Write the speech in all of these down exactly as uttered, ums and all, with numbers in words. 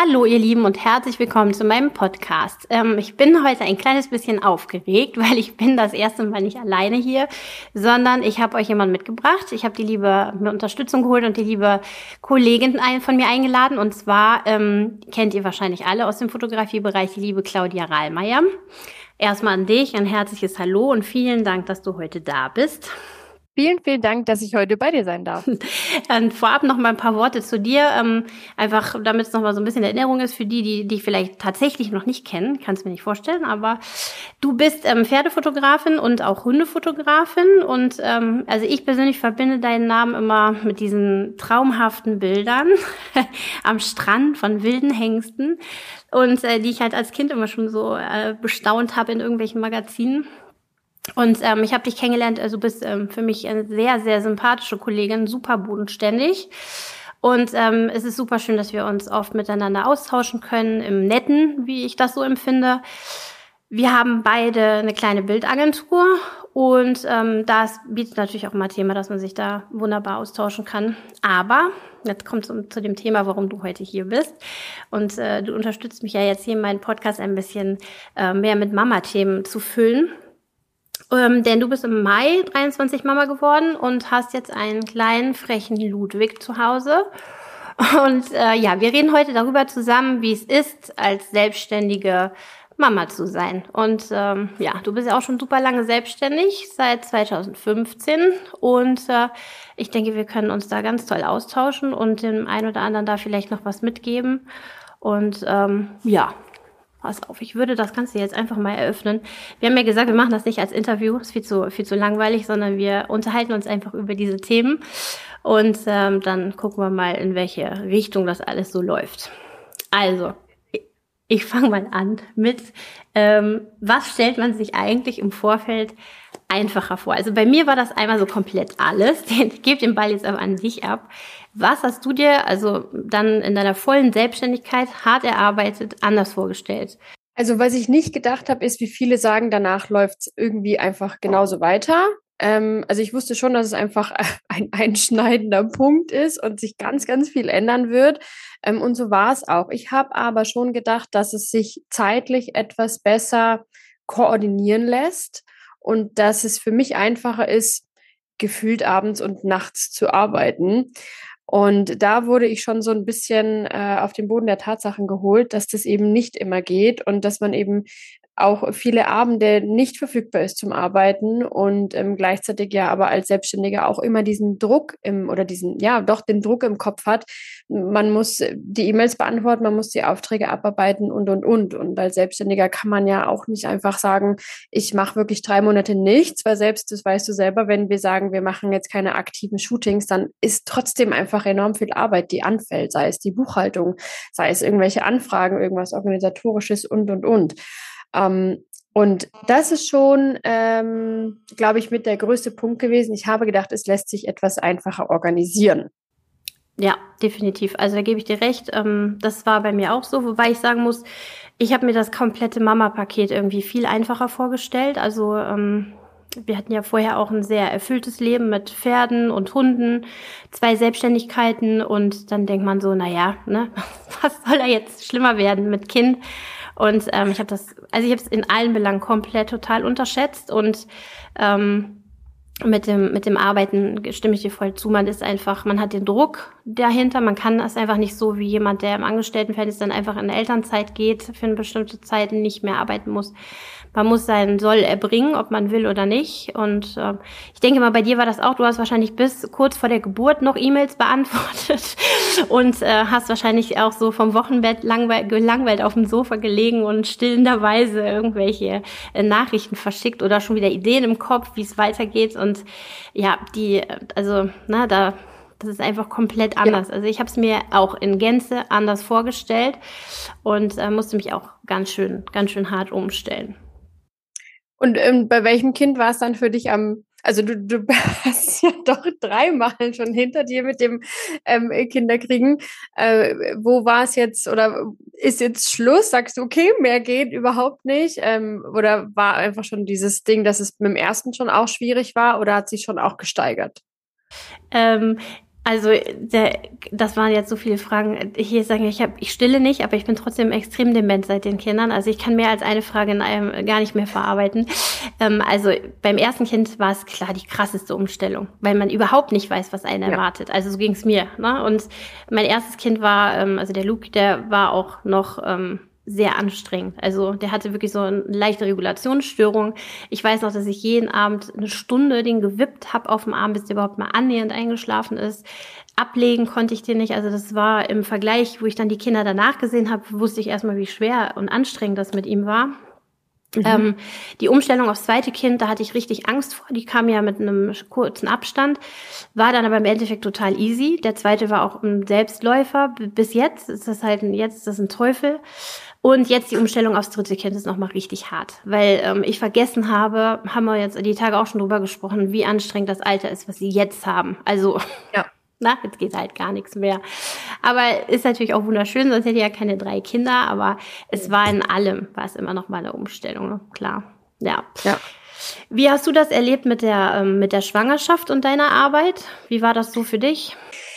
Hallo ihr Lieben und herzlich willkommen zu meinem Podcast. Ähm, ich bin heute ein kleines bisschen aufgeregt, weil ich bin das erste Mal nicht alleine hier, sondern ich habe euch jemanden mitgebracht. Ich habe die liebe mir Unterstützung geholt und die liebe Kollegin ein, von mir eingeladen. Und zwar ähm, kennt ihr wahrscheinlich alle aus dem Fotografiebereich die liebe Claudia Rahlmeier. Erstmal an dich ein herzliches Hallo und vielen Dank, dass du heute da bist. Vielen, vielen Dank, dass ich heute bei dir sein darf. Ähm, vorab noch mal ein paar Worte zu dir, ähm, einfach damit es noch mal so ein bisschen Erinnerung ist für die, die dich vielleicht tatsächlich noch nicht kennen. Kannst mir nicht vorstellen, aber du bist ähm, Pferdefotografin und auch Hundefotografin und ähm, also ich persönlich verbinde deinen Namen immer mit diesen traumhaften Bildern am Strand von wilden Hengsten und äh, die ich halt als Kind immer schon so äh, bestaunt habe in irgendwelchen Magazinen. Und ähm, ich habe dich kennengelernt, also du bist ähm, für mich eine sehr, sehr sympathische Kollegin, super bodenständig. Und ähm, es ist super schön, dass wir uns oft miteinander austauschen können, im Netten, wie ich das so empfinde. Wir haben beide eine kleine Bildagentur und ähm, das bietet natürlich auch mal Thema, dass man sich da wunderbar austauschen kann. Aber jetzt kommt es zu dem Thema, warum du heute hier bist. Und äh, du unterstützt mich ja jetzt hier in meinem Podcast ein bisschen äh, mehr mit Mama-Themen zu füllen. Ähm, denn du bist im Mai dreiundzwanzig Mama geworden und hast jetzt einen kleinen, frechen Ludwig zu Hause. Und äh, ja, wir reden heute darüber zusammen, wie es ist, als selbstständige Mama zu sein. Und ähm, ja, du bist ja auch schon super lange selbstständig, seit zweitausendfünfzehn. Und äh, ich denke, wir können uns da ganz toll austauschen und dem einen oder anderen da vielleicht noch was mitgeben. Und ähm, ja, pass auf, ich würde das Ganze jetzt einfach mal eröffnen. Wir haben ja gesagt, wir machen das nicht als Interview, ist viel zu, viel zu langweilig, sondern wir unterhalten uns einfach über diese Themen und ähm, dann gucken wir mal, in welche Richtung das alles so läuft. Also, ich, ich fange mal an mit, ähm, was stellt man sich eigentlich im Vorfeld einfacher vor? Also bei mir war das einmal so komplett alles. Ich gebe den Ball jetzt aber an dich ab. Was hast du dir also dann in deiner vollen Selbstständigkeit hart erarbeitet anders vorgestellt? Also was ich nicht gedacht habe, ist, wie viele sagen, danach läuft es irgendwie einfach genauso weiter. Ähm, also ich wusste schon, dass es einfach ein einschneidender Punkt ist und sich ganz, ganz viel ändern wird. Ähm, und so war es auch. Ich habe aber schon gedacht, dass es sich zeitlich etwas besser koordinieren lässt und dass es für mich einfacher ist, gefühlt abends und nachts zu arbeiten. Und da wurde ich schon so ein bisschen äh, auf den Boden der Tatsachen geholt, dass das eben nicht immer geht und dass man eben auch viele Abende nicht verfügbar ist zum Arbeiten und ähm, gleichzeitig ja aber als Selbstständiger auch immer diesen Druck im oder diesen, ja, doch den Druck im Kopf hat. Man muss die E-Mails beantworten, man muss die Aufträge abarbeiten und, und, und. Und als Selbstständiger kann man ja auch nicht einfach sagen, ich mache wirklich drei Monate nichts, weil selbst, das weißt du selber, wenn wir sagen, wir machen jetzt keine aktiven Shootings, dann ist trotzdem einfach enorm viel Arbeit, die anfällt, sei es die Buchhaltung, sei es irgendwelche Anfragen, irgendwas Organisatorisches und, und, und. Ähm, und das ist schon, ähm, glaube ich, mit der größte Punkt gewesen. Ich habe gedacht, es lässt sich etwas einfacher organisieren. Ja, definitiv. Also da gebe ich dir recht. Ähm, das war bei mir auch so, wobei ich sagen muss, ich habe mir das komplette Mama-Paket irgendwie viel einfacher vorgestellt. Also ähm, wir hatten ja vorher auch ein sehr erfülltes Leben mit Pferden und Hunden, zwei Selbstständigkeiten und dann denkt man so, na ja, ne, was soll da jetzt schlimmer werden mit Kind? Und ähm, ich habe das, also ich habe es in allen Belangen komplett total unterschätzt und ähm, mit dem mit dem Arbeiten stimme ich dir voll zu. Man ist einfach, man hat den Druck dahinter, man kann das einfach nicht so wie jemand, der im Angestelltenverhältnis dann einfach in Elternzeit geht, für eine bestimmte Zeit nicht mehr arbeiten muss. Man muss seinen Soll erbringen, ob man will oder nicht. Und äh, ich denke mal, bei dir war das auch. Du hast wahrscheinlich bis kurz vor der Geburt noch E-Mails beantwortet und äh, hast wahrscheinlich auch so vom Wochenbett langweil- gelangweilt auf dem Sofa gelegen und stillenderweise irgendwelche äh, Nachrichten verschickt oder schon wieder Ideen im Kopf, wie es weitergeht. Und ja, die, also, na, da, das ist einfach komplett anders. Ja. Also ich habe es mir auch in Gänze anders vorgestellt und äh, musste mich auch ganz schön, ganz schön hart umstellen. Und ähm, bei welchem Kind war es dann für dich am, also du, du hast ja doch dreimal schon hinter dir mit dem ähm, Kinderkriegen. Äh, wo war es jetzt oder ist jetzt Schluss? Sagst du, okay, mehr geht überhaupt nicht? Ähm, oder war einfach schon dieses Ding, dass es mit dem ersten schon auch schwierig war oder hat sich schon auch gesteigert? Ähm, Also der, das waren jetzt so viele Fragen. Ich hier sagen, ich habe, ich stille nicht, aber ich bin trotzdem extrem dement seit den Kindern. Also ich kann mehr als eine Frage in einem gar nicht mehr verarbeiten. Ähm, also beim ersten Kind war es klar die krasseste Umstellung, weil man überhaupt nicht weiß, was einen ja. erwartet. Also so ging es mir. Ne? Und mein erstes Kind war, ähm, also der Luke, der war auch noch ähm, sehr anstrengend. Also der hatte wirklich so eine leichte Regulationsstörung. Ich weiß noch, dass ich jeden Abend eine Stunde den gewippt habe auf dem Arm, bis der überhaupt mal annähernd eingeschlafen ist. Ablegen konnte ich den nicht. Also das war im Vergleich, wo ich dann die Kinder danach gesehen habe, wusste ich erstmal, wie schwer und anstrengend das mit ihm war. Mhm. Ähm, die Umstellung aufs zweite Kind, da hatte ich richtig Angst vor. Die kam ja mit einem kurzen Abstand, war dann aber im Endeffekt total easy. Der zweite war auch ein Selbstläufer. Bis jetzt ist das halt ein, jetzt ist das ein Teufel. Und jetzt die Umstellung aufs dritte Kind ist nochmal richtig hart, weil ähm, ich vergessen habe, haben wir jetzt die Tage auch schon drüber gesprochen, wie anstrengend das Alter ist, was sie jetzt haben. Also, ja. Na, jetzt geht halt gar nichts mehr. Aber ist natürlich auch wunderschön, sonst hätte ich ja keine drei Kinder, aber es war in allem, war es immer noch mal eine Umstellung, ne? Klar. Ja. ja. Wie hast du das erlebt mit der, ähm, mit der Schwangerschaft und deiner Arbeit? Wie war das so für dich?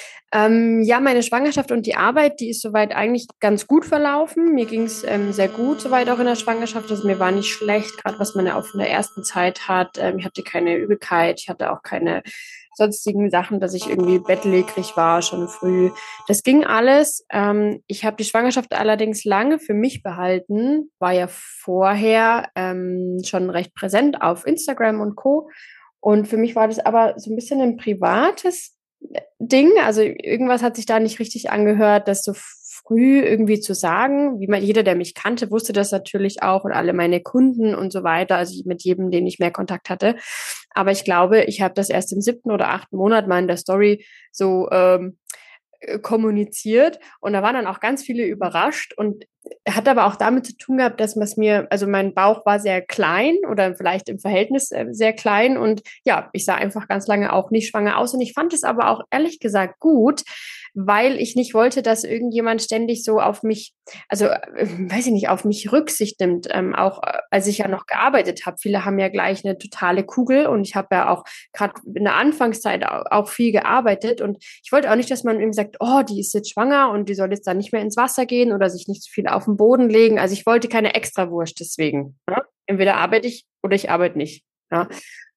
Ähm, ja, meine Schwangerschaft und die Arbeit, die ist soweit eigentlich ganz gut verlaufen. Mir ging es ähm, sehr gut soweit auch in der Schwangerschaft. Also mir war nicht schlecht, gerade was man ja auch von der ersten Zeit hat. Ähm, ich hatte keine Übelkeit, ich hatte auch keine sonstigen Sachen, dass ich irgendwie bettlägerig war, schon früh. Das ging alles. Ähm, ich habe die Schwangerschaft allerdings lange für mich behalten, war ja vorher ähm, schon recht präsent auf Instagram und Co. Und für mich war das aber so ein bisschen ein privates Ding, also irgendwas hat sich da nicht richtig angehört, das so früh irgendwie zu sagen. Wie man, jeder, der mich kannte, wusste das natürlich auch und alle meine Kunden und so weiter, also mit jedem, den ich mehr Kontakt hatte. Aber ich glaube, ich habe das erst im siebten oder achten Monat mal in der Story so ähm, kommuniziert und da waren dann auch ganz viele überrascht und hat aber auch damit zu tun gehabt, dass man es mir, also mein Bauch war sehr klein oder vielleicht im Verhältnis sehr klein und ja, ich sah einfach ganz lange auch nicht schwanger aus und ich fand es aber auch ehrlich gesagt gut, weil ich nicht wollte, dass irgendjemand ständig so auf mich, also äh, weiß ich nicht, auf mich Rücksicht nimmt, ähm, auch äh, als ich ja noch gearbeitet habe. Viele haben ja gleich eine totale Kugel und ich habe ja auch gerade in der Anfangszeit auch, auch viel gearbeitet und ich wollte auch nicht, dass man irgendwie sagt, oh, die ist jetzt schwanger und die soll jetzt dann nicht mehr ins Wasser gehen oder sich nicht so viel auf den Boden legen. Also ich wollte keine Extrawurst deswegen. Ja? Entweder arbeite ich oder ich arbeite nicht. Ja?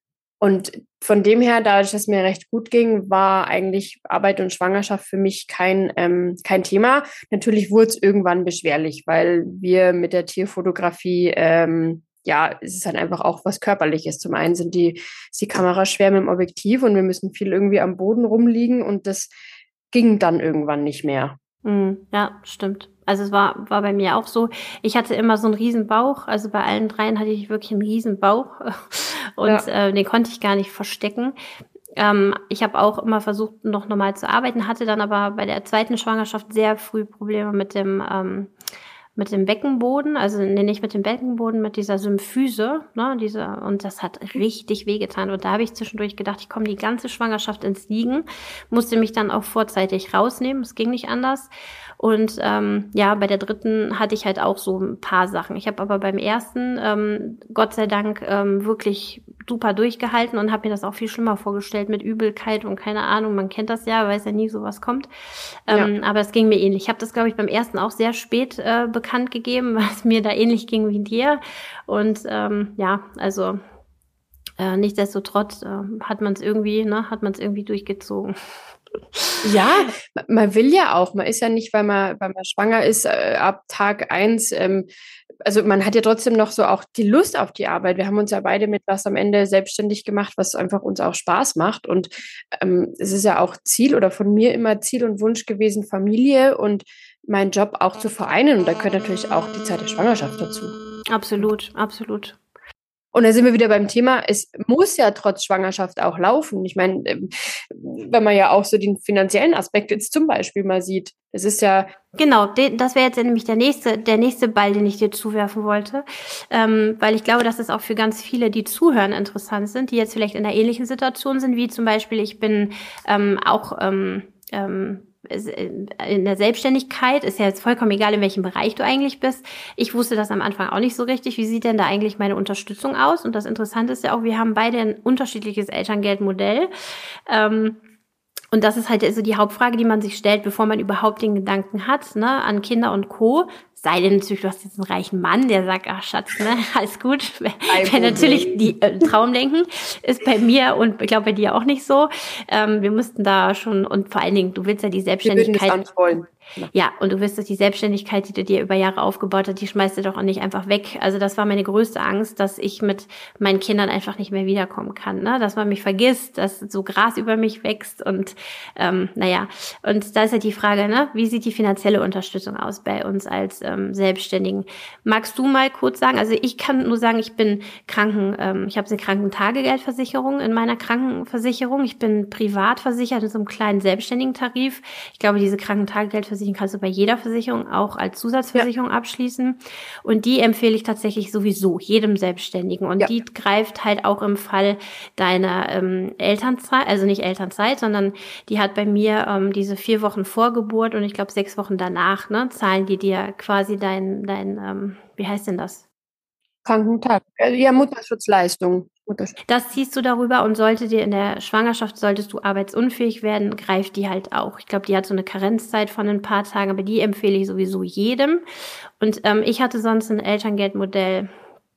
Und von dem her, dadurch, dass es mir recht gut ging, war eigentlich Arbeit und Schwangerschaft für mich kein, ähm, kein Thema. Natürlich wurde es irgendwann beschwerlich, weil wir mit der Tierfotografie, ähm, ja, es ist halt einfach auch was Körperliches. Zum einen sind die, ist die Kamera schwer mit dem Objektiv und wir müssen viel irgendwie am Boden rumliegen und das ging dann irgendwann nicht mehr. Mm, ja, stimmt. Also es war, war bei mir auch so. Ich hatte immer so einen riesen Bauch. Also bei allen dreien hatte ich wirklich einen riesen Bauch. Und ja. äh, den konnte ich gar nicht verstecken. Ähm, ich habe auch immer versucht, noch normal zu arbeiten, hatte dann aber bei der zweiten Schwangerschaft sehr früh Probleme mit dem ähm, mit dem Beckenboden, also nee, nicht mit dem Beckenboden, mit dieser Symphyse, ne, diese, und das hat richtig wehgetan. Und da habe ich zwischendurch gedacht, ich komme die ganze Schwangerschaft ins Liegen, musste mich dann auch vorzeitig rausnehmen, es ging nicht anders. Und ähm, ja, bei der dritten hatte ich halt auch so ein paar Sachen. Ich habe aber beim ersten, ähm, Gott sei Dank, ähm, wirklich super durchgehalten und habe mir das auch viel schlimmer vorgestellt mit Übelkeit und keine Ahnung, man kennt das ja, weiß ja nie, sowas kommt. Ähm, ja. Aber es ging mir ähnlich. Ich habe das, glaube ich, beim ersten auch sehr spät äh, bekannt gegeben, was mir da ähnlich ging wie dir. Und ähm, ja, also äh, nichtsdestotrotz äh, hat man es irgendwie, ne, hat man es irgendwie durchgezogen. Ja, man will ja auch, man ist ja nicht, weil man, weil man schwanger ist, äh, ab Tag eins, ähm, also man hat ja trotzdem noch so auch die Lust auf die Arbeit. Wir haben uns ja beide mit was am Ende selbstständig gemacht, was einfach uns auch Spaß macht und ähm, es ist ja auch Ziel oder von mir immer Ziel und Wunsch gewesen, Familie und meinen Job auch zu vereinen und da gehört natürlich auch die Zeit der Schwangerschaft dazu. Absolut, absolut. Und da sind wir wieder beim Thema, es muss ja trotz Schwangerschaft auch laufen. Ich meine, wenn man ja auch so den finanziellen Aspekt jetzt zum Beispiel mal sieht, es ist ja... Genau, das wäre jetzt nämlich der nächste, der nächste Ball, den ich dir zuwerfen wollte, ähm, weil ich glaube, dass es auch für ganz viele, die zuhören, interessant sind, die jetzt vielleicht in einer ähnlichen Situation sind, wie zum Beispiel, ich bin ähm, auch... Ähm, ähm, in der Selbstständigkeit, ist ja jetzt vollkommen egal, in welchem Bereich du eigentlich bist. Ich wusste das am Anfang auch nicht so richtig. Wie sieht denn da eigentlich meine Unterstützung aus? Und das Interessante ist ja auch, wir haben beide ein unterschiedliches Elterngeldmodell. Ähm, Und das ist halt so die Hauptfrage, die man sich stellt, bevor man überhaupt den Gedanken hat, ne, an Kinder und Co. Sei denn natürlich, du hast jetzt einen reichen Mann, der sagt, ach Schatz, ne, alles gut. Wenn natürlich die äh, Traumdenken ist bei mir und ich glaube bei dir auch nicht so. Ähm, wir mussten da schon, und vor allen Dingen, du willst ja die Selbstständigkeit. Wir würden das wollen. Ja. ja, und du wirst, dass die Selbstständigkeit, die du dir über Jahre aufgebaut hast, die schmeißt du doch auch nicht einfach weg. Also das war meine größte Angst, dass ich mit meinen Kindern einfach nicht mehr wiederkommen kann, ne? Dass man mich vergisst, dass so Gras über mich wächst und ähm, naja. Und da ist ja die Frage, ne, wie sieht die finanzielle Unterstützung aus bei uns als ähm, Selbstständigen? Magst du mal kurz sagen, also ich kann nur sagen, ich bin Kranken, ähm, ich habe eine Krankentagegeldversicherung in meiner Krankenversicherung. Ich bin privat versichert in so einem kleinen selbstständigen Tarif. Ich glaube, diese Krankentagegeldversicherung kannst du bei jeder Versicherung auch als Zusatzversicherung ja. abschließen. Und die empfehle ich tatsächlich sowieso jedem Selbstständigen. Und ja. die greift halt auch im Fall deiner ähm, Elternzeit, also nicht Elternzeit, sondern die hat bei mir ähm, diese vier Wochen vor Geburt und ich glaube sechs Wochen danach, ne, zahlen die dir quasi dein, dein ähm, wie heißt denn das? Krankentag, ja, Mutterschutzleistung. Das ziehst du darüber und sollte dir in der Schwangerschaft, solltest du arbeitsunfähig werden, greift die halt auch. Ich glaube, die hat so eine Karenzzeit von ein paar Tagen, aber die empfehle ich sowieso jedem. Und ähm, ich hatte sonst ein Elterngeldmodell,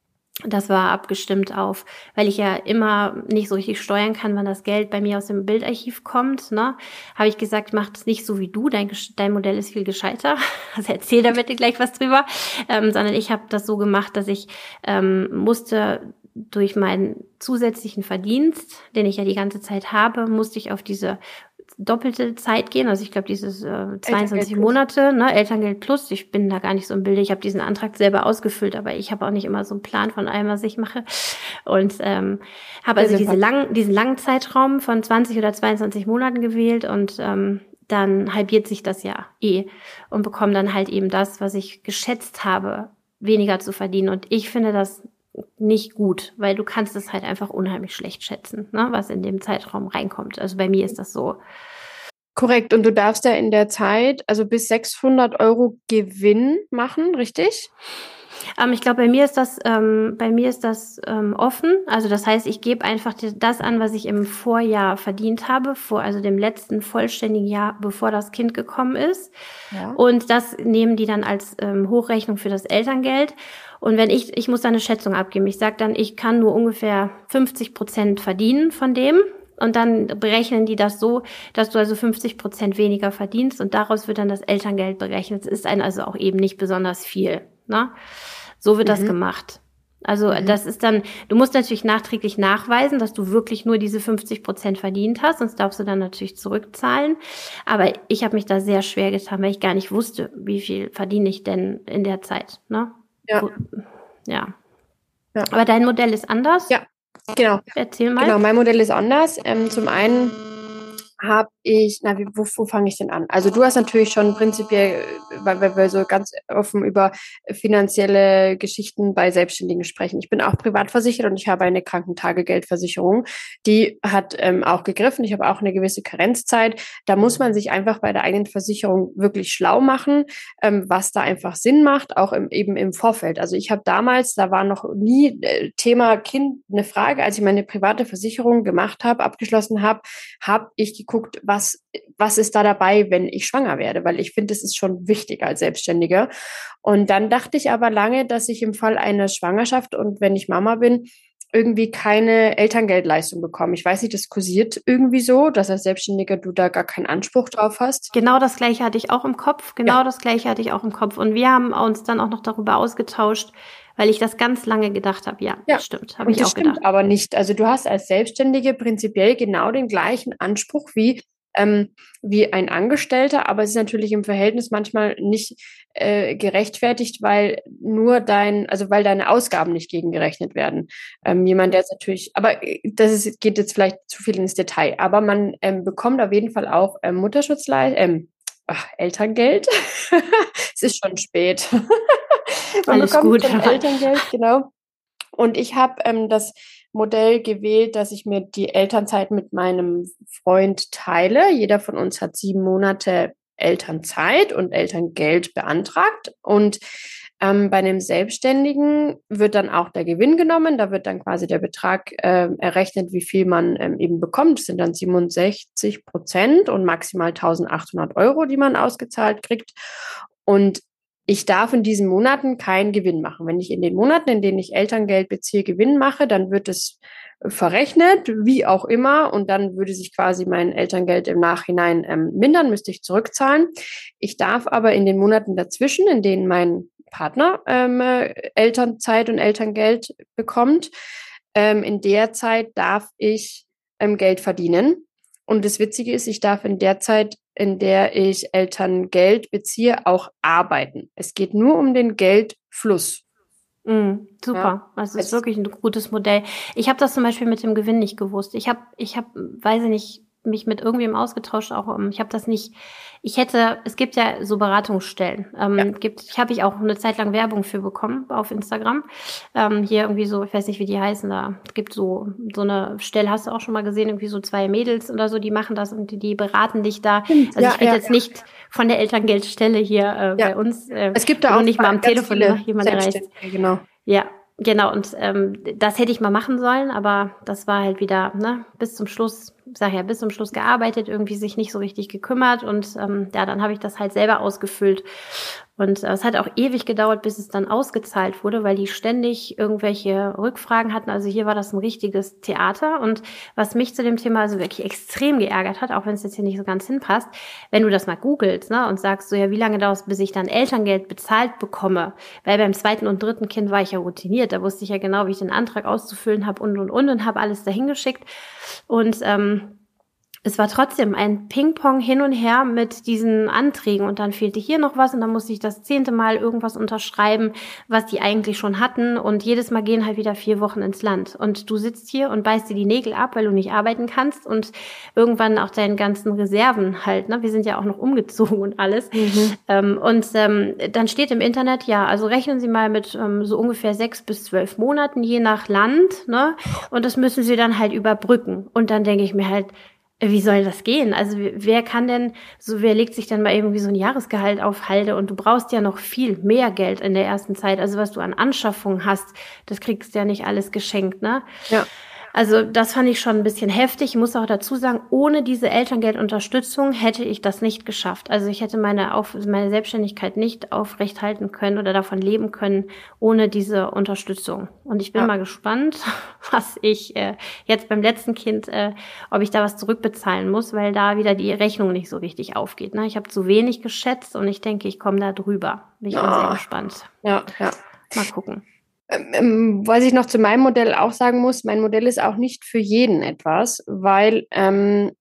das war abgestimmt auf, weil ich ja immer nicht so richtig steuern kann, wann das Geld bei mir aus dem Bildarchiv kommt, ne, habe ich gesagt, mach das nicht so wie du, dein, dein Modell ist viel gescheiter, also erzähl da bitte gleich was drüber, ähm, sondern ich habe das so gemacht, dass ich ähm, musste durch meinen zusätzlichen Verdienst, den ich ja die ganze Zeit habe, musste ich auf diese doppelte Zeit gehen, also ich glaube dieses äh, zweiundzwanzig Monate, ne, Elterngeld plus, ich bin da gar nicht so im Bilde, ich habe diesen Antrag selber ausgefüllt, aber ich habe auch nicht immer so einen Plan von allem, was ich mache und ähm, habe also diese lang, diesen langen Zeitraum von zwanzig oder zweiundzwanzig Monaten gewählt und ähm, dann halbiert sich das ja eh und bekomme dann halt eben das, was ich geschätzt habe, weniger zu verdienen und ich finde das nicht gut, weil du kannst es halt einfach unheimlich schlecht schätzen, ne, was in dem Zeitraum reinkommt. Also bei mir ist das so. Korrekt. Und du darfst ja in der Zeit also bis sechshundert Euro Gewinn machen, richtig? Ähm, ich glaube, bei mir ist das, ähm, bei mir ist das ähm, offen. Also das heißt, ich gebe einfach das an, was ich im Vorjahr verdient habe, vor also dem letzten vollständigen Jahr, bevor das Kind gekommen ist. Ja. Und das nehmen die dann als ähm, Hochrechnung für das Elterngeld. Und wenn ich, ich muss da eine Schätzung abgeben. Ich sage dann, ich kann nur ungefähr fünfzig Prozent verdienen von dem. Und dann berechnen die das so, dass du also fünfzig Prozent weniger verdienst. Und daraus wird dann das Elterngeld berechnet. Es ist ein also auch eben nicht besonders viel, ne? So wird mhm. das gemacht. Also mhm. das ist dann, du musst natürlich nachträglich nachweisen, dass du wirklich nur diese fünfzig Prozent verdient hast, sonst darfst du dann natürlich zurückzahlen. Aber ich habe mich da sehr schwer getan, weil ich gar nicht wusste, wie viel verdiene ich denn in der Zeit, ne? Ja. Ja. ja. Aber dein Modell ist anders? Ja, genau. Erzähl mal. Genau, mein Modell ist anders. Ähm, zum einen habe ich, na, wie, wo, wo fange ich denn an? Also du hast natürlich schon prinzipiell, weil, weil wir so ganz offen über finanzielle Geschichten bei Selbstständigen sprechen. Ich bin auch privat versichert und ich habe eine Krankentagegeldversicherung. Die hat ähm, auch gegriffen. Ich habe auch eine gewisse Karenzzeit. Da muss man sich einfach bei der eigenen Versicherung wirklich schlau machen, ähm, was da einfach Sinn macht, auch im, eben im Vorfeld. Also ich habe damals, da war noch nie äh, Thema Kind eine Frage, als ich meine private Versicherung gemacht habe, abgeschlossen habe, habe ich geguckt, guckt, was, was ist da dabei, wenn ich schwanger werde, weil ich finde, das ist schon wichtig als Selbstständiger. Und dann dachte ich aber lange, dass ich im Fall einer Schwangerschaft und wenn ich Mama bin, irgendwie keine Elterngeldleistung bekomme. Ich weiß nicht, das kursiert irgendwie so, dass als Selbstständiger du da gar keinen Anspruch drauf hast. Genau das Gleiche hatte ich auch im Kopf. Genau ja. das Gleiche hatte ich auch im Kopf. Und wir haben uns dann auch noch darüber ausgetauscht, weil ich das ganz lange gedacht habe. Ja, ja. das stimmt. Habe ich das auch gedacht. Stimmt aber nicht. Also du hast als Selbstständige prinzipiell genau den gleichen Anspruch wie ähm, wie ein Angestellter, aber es ist natürlich im Verhältnis manchmal nicht äh, gerechtfertigt, weil nur dein, also weil deine Ausgaben nicht gegengerechnet werden. Ähm, jemand, der jetzt natürlich, aber das ist, geht jetzt vielleicht zu viel ins Detail, aber man ähm, bekommt auf jeden Fall auch ähm, Mutterschutzleistung, ähm, ach, Elterngeld. Es ist schon spät. Man Alles gut. Elterngeld, genau. Und ich habe ähm, das Modell gewählt, dass ich mir die Elternzeit mit meinem Freund teile. Jeder von uns hat sieben Monate Elternzeit und Elterngeld beantragt. Und Ähm, bei einem Selbstständigen wird dann auch der Gewinn genommen. Da wird dann quasi der Betrag äh, errechnet, wie viel man ähm, eben bekommt. Das sind dann siebenundsechzig Prozent und maximal eintausendachthundert Euro, die man ausgezahlt kriegt. Und ich darf in diesen Monaten keinen Gewinn machen. Wenn ich in den Monaten, in denen ich Elterngeld beziehe, Gewinn mache, dann wird es verrechnet, wie auch immer, und dann würde sich quasi mein Elterngeld im Nachhinein ähm, mindern, müsste ich zurückzahlen. Ich darf aber in den Monaten dazwischen, in denen mein Partner ähm, Elternzeit und Elterngeld bekommt, ähm, in der Zeit darf ich ähm, Geld verdienen. Und das Witzige ist, ich darf in der Zeit, in der ich Elterngeld beziehe, auch arbeiten. Es geht nur um den Geldfluss. Mm, super, ja, also es ist wirklich ein gutes Modell. Ich habe das zum Beispiel mit dem Gewinn nicht gewusst. Ich habe, ich habe, weiß ich nicht, mich mit irgendwem ausgetauscht. Auch ich habe das nicht. Ich hätte, es gibt ja so Beratungsstellen. Ähm, ja. Gibt, ich habe ich auch eine Zeit lang Werbung für bekommen auf Instagram. Ähm, hier irgendwie so, ich weiß nicht, wie die heißen da. Es gibt so so eine Stelle, hast du auch schon mal gesehen, irgendwie so zwei Mädels oder so, die machen das und die, die beraten dich da. Also ja, ich rede ja, jetzt ja. nicht von der Elterngeldstelle hier äh, ja. bei uns. Äh, es gibt da auch nicht mal am Telefon nach jemand erreicht. Genau. Ja, genau. Und ähm, das hätte ich mal machen sollen, aber das war halt wieder, ne, bis zum Schluss, ich sag ja, bis zum Schluss gearbeitet, irgendwie sich nicht so richtig gekümmert und ähm, ja, dann habe ich das halt selber ausgefüllt. Und äh, es hat auch ewig gedauert, bis es dann ausgezahlt wurde, weil die ständig irgendwelche Rückfragen hatten. Also hier war das ein richtiges Theater. Und was mich zu dem Thema also wirklich extrem geärgert hat, auch wenn es jetzt hier nicht so ganz hinpasst, wenn du das mal googelst, ne, und sagst so, ja, wie lange dauert es, bis ich dann Elterngeld bezahlt bekomme? Weil beim zweiten und dritten Kind war ich ja routiniert. Da wusste ich ja genau, wie ich den Antrag auszufüllen habe und, und, und und habe alles dahin geschickt. Und ähm, es war trotzdem ein Ping-Pong hin und her mit diesen Anträgen und dann fehlte hier noch was und dann musste ich das zehnte Mal irgendwas unterschreiben, was die eigentlich schon hatten und jedes Mal gehen halt wieder vier Wochen ins Land und du sitzt hier und beißt dir die Nägel ab, weil du nicht arbeiten kannst und irgendwann auch deinen ganzen Reserven halt, ne, wir sind ja auch noch umgezogen und alles mhm. ähm, und ähm, dann steht im Internet, ja, also rechnen Sie mal mit ähm, so ungefähr sechs bis zwölf Monaten je nach Land, ne, und das müssen Sie dann halt überbrücken und dann denke ich mir halt, wie soll das gehen? Also wer kann denn, so wer legt sich dann mal irgendwie so ein Jahresgehalt auf Halde und du brauchst ja noch viel mehr Geld in der ersten Zeit. Also was du an Anschaffung hast, das kriegst du ja nicht alles geschenkt, ne? Ja. Also das fand ich schon ein bisschen heftig. Ich muss auch dazu sagen, ohne diese Elterngeldunterstützung hätte ich das nicht geschafft. Also ich hätte meine, auf, meine Selbstständigkeit nicht aufrechthalten können oder davon leben können ohne diese Unterstützung. Und ich bin ja. mal gespannt, was ich äh, jetzt beim letzten Kind, äh, ob ich da was zurückbezahlen muss, weil da wieder die Rechnung nicht so richtig aufgeht. Ne? Ich habe zu wenig geschätzt und ich denke, ich komme da drüber. Bin ich ja. sehr gespannt. Ja, ja. Mal gucken. Ähm, was ich noch zu meinem Modell auch sagen muss, mein Modell ist auch nicht für jeden etwas, weil ähm,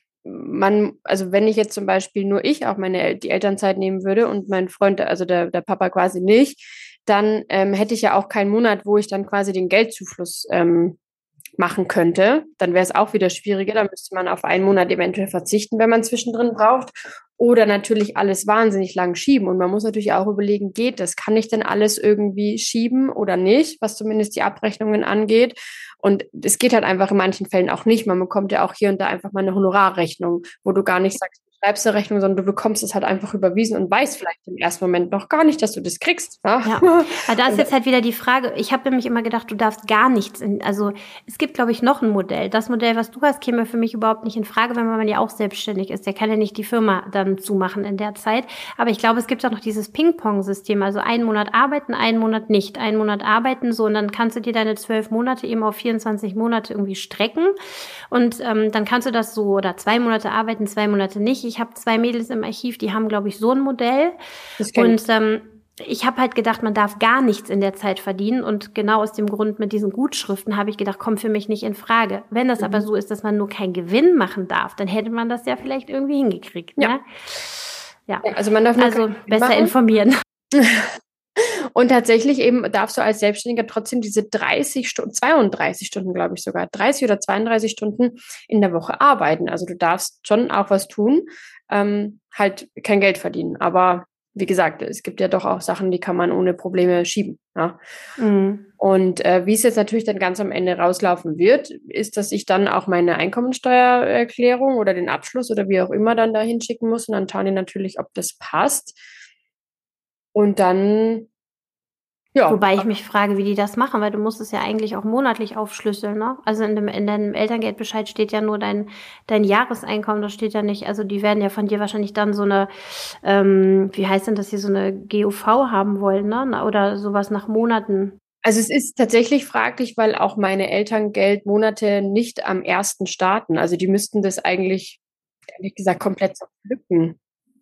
man, also wenn ich jetzt zum Beispiel nur ich auch meine die Elternzeit nehmen würde und mein Freund, also der, der Papa quasi nicht, dann ähm, hätte ich ja auch keinen Monat, wo ich dann quasi den Geldzufluss ähm, machen könnte. Dann wäre es auch wieder schwieriger. Dann müsste man auf einen Monat eventuell verzichten, wenn man zwischendrin braucht. Oder natürlich alles wahnsinnig lang schieben. Und man muss natürlich auch überlegen, geht das? Kann ich denn alles irgendwie schieben oder nicht, was zumindest die Abrechnungen angeht? Und es geht halt einfach in manchen Fällen auch nicht. Man bekommt ja auch hier und da einfach mal eine Honorarrechnung, wo du gar nicht sagst, du schreibst eine Rechnung, sondern du bekommst es halt einfach überwiesen und weißt vielleicht im ersten Moment noch gar nicht, dass du das kriegst. Ja, ja. Aber da ist jetzt halt wieder die Frage, ich habe nämlich immer gedacht, du darfst gar nichts. In, also es gibt, glaube ich, noch ein Modell. Das Modell, was du hast, käme für mich überhaupt nicht in Frage, wenn man ja auch selbstständig ist. Der kann ja nicht die Firma dann zumachen in der Zeit. Aber ich glaube, es gibt auch noch dieses Ping-Pong-System. Also einen Monat arbeiten, einen Monat nicht. Einen Monat arbeiten, so, und dann kannst du dir deine zwölf Monate eben auf vierundzwanzig Monate irgendwie strecken. Und ähm, dann kannst du das so, oder zwei Monate arbeiten, zwei Monate nicht. Ich habe zwei Mädels im Archiv, die haben, glaube ich, so ein Modell. Und ähm, ich habe halt gedacht, man darf gar nichts in der Zeit verdienen. Und genau aus dem Grund mit diesen Gutschriften habe ich gedacht, kommt für mich nicht in Frage. Wenn das mhm. aber so ist, dass man nur keinen Gewinn machen darf, dann hätte man das ja vielleicht irgendwie hingekriegt. Ja. Ne? Ja. ja, also man darf nur also besser machen. Informieren. Und tatsächlich eben darfst du als Selbstständiger trotzdem diese dreißig Stunden, zweiunddreißig Stunden, glaube ich sogar, dreißig oder zweiunddreißig Stunden in der Woche arbeiten. Also du darfst schon auch was tun, ähm, halt kein Geld verdienen. Aber wie gesagt, es gibt ja doch auch Sachen, die kann man ohne Probleme schieben. Ja? Mhm. Und äh, wie es jetzt natürlich dann ganz am Ende rauslaufen wird, ist, dass ich dann auch meine Einkommensteuererklärung oder den Abschluss oder wie auch immer dann da hinschicken muss. Und dann schauen die natürlich, ob das passt. Und dann Ja. Wobei ich mich frage, wie die das machen, weil du musst es ja eigentlich auch monatlich aufschlüsseln, ne? Also in dem, in deinem Elterngeldbescheid steht ja nur dein, dein Jahreseinkommen, das steht ja nicht, also die werden ja von dir wahrscheinlich dann so eine, ähm, wie heißt denn das hier, so eine G U V haben wollen, ne? Na, oder sowas nach Monaten. Also es ist tatsächlich fraglich, weil auch meine Elterngeldmonate nicht am ersten starten. Also die müssten das eigentlich, ehrlich gesagt, komplett zerpflücken.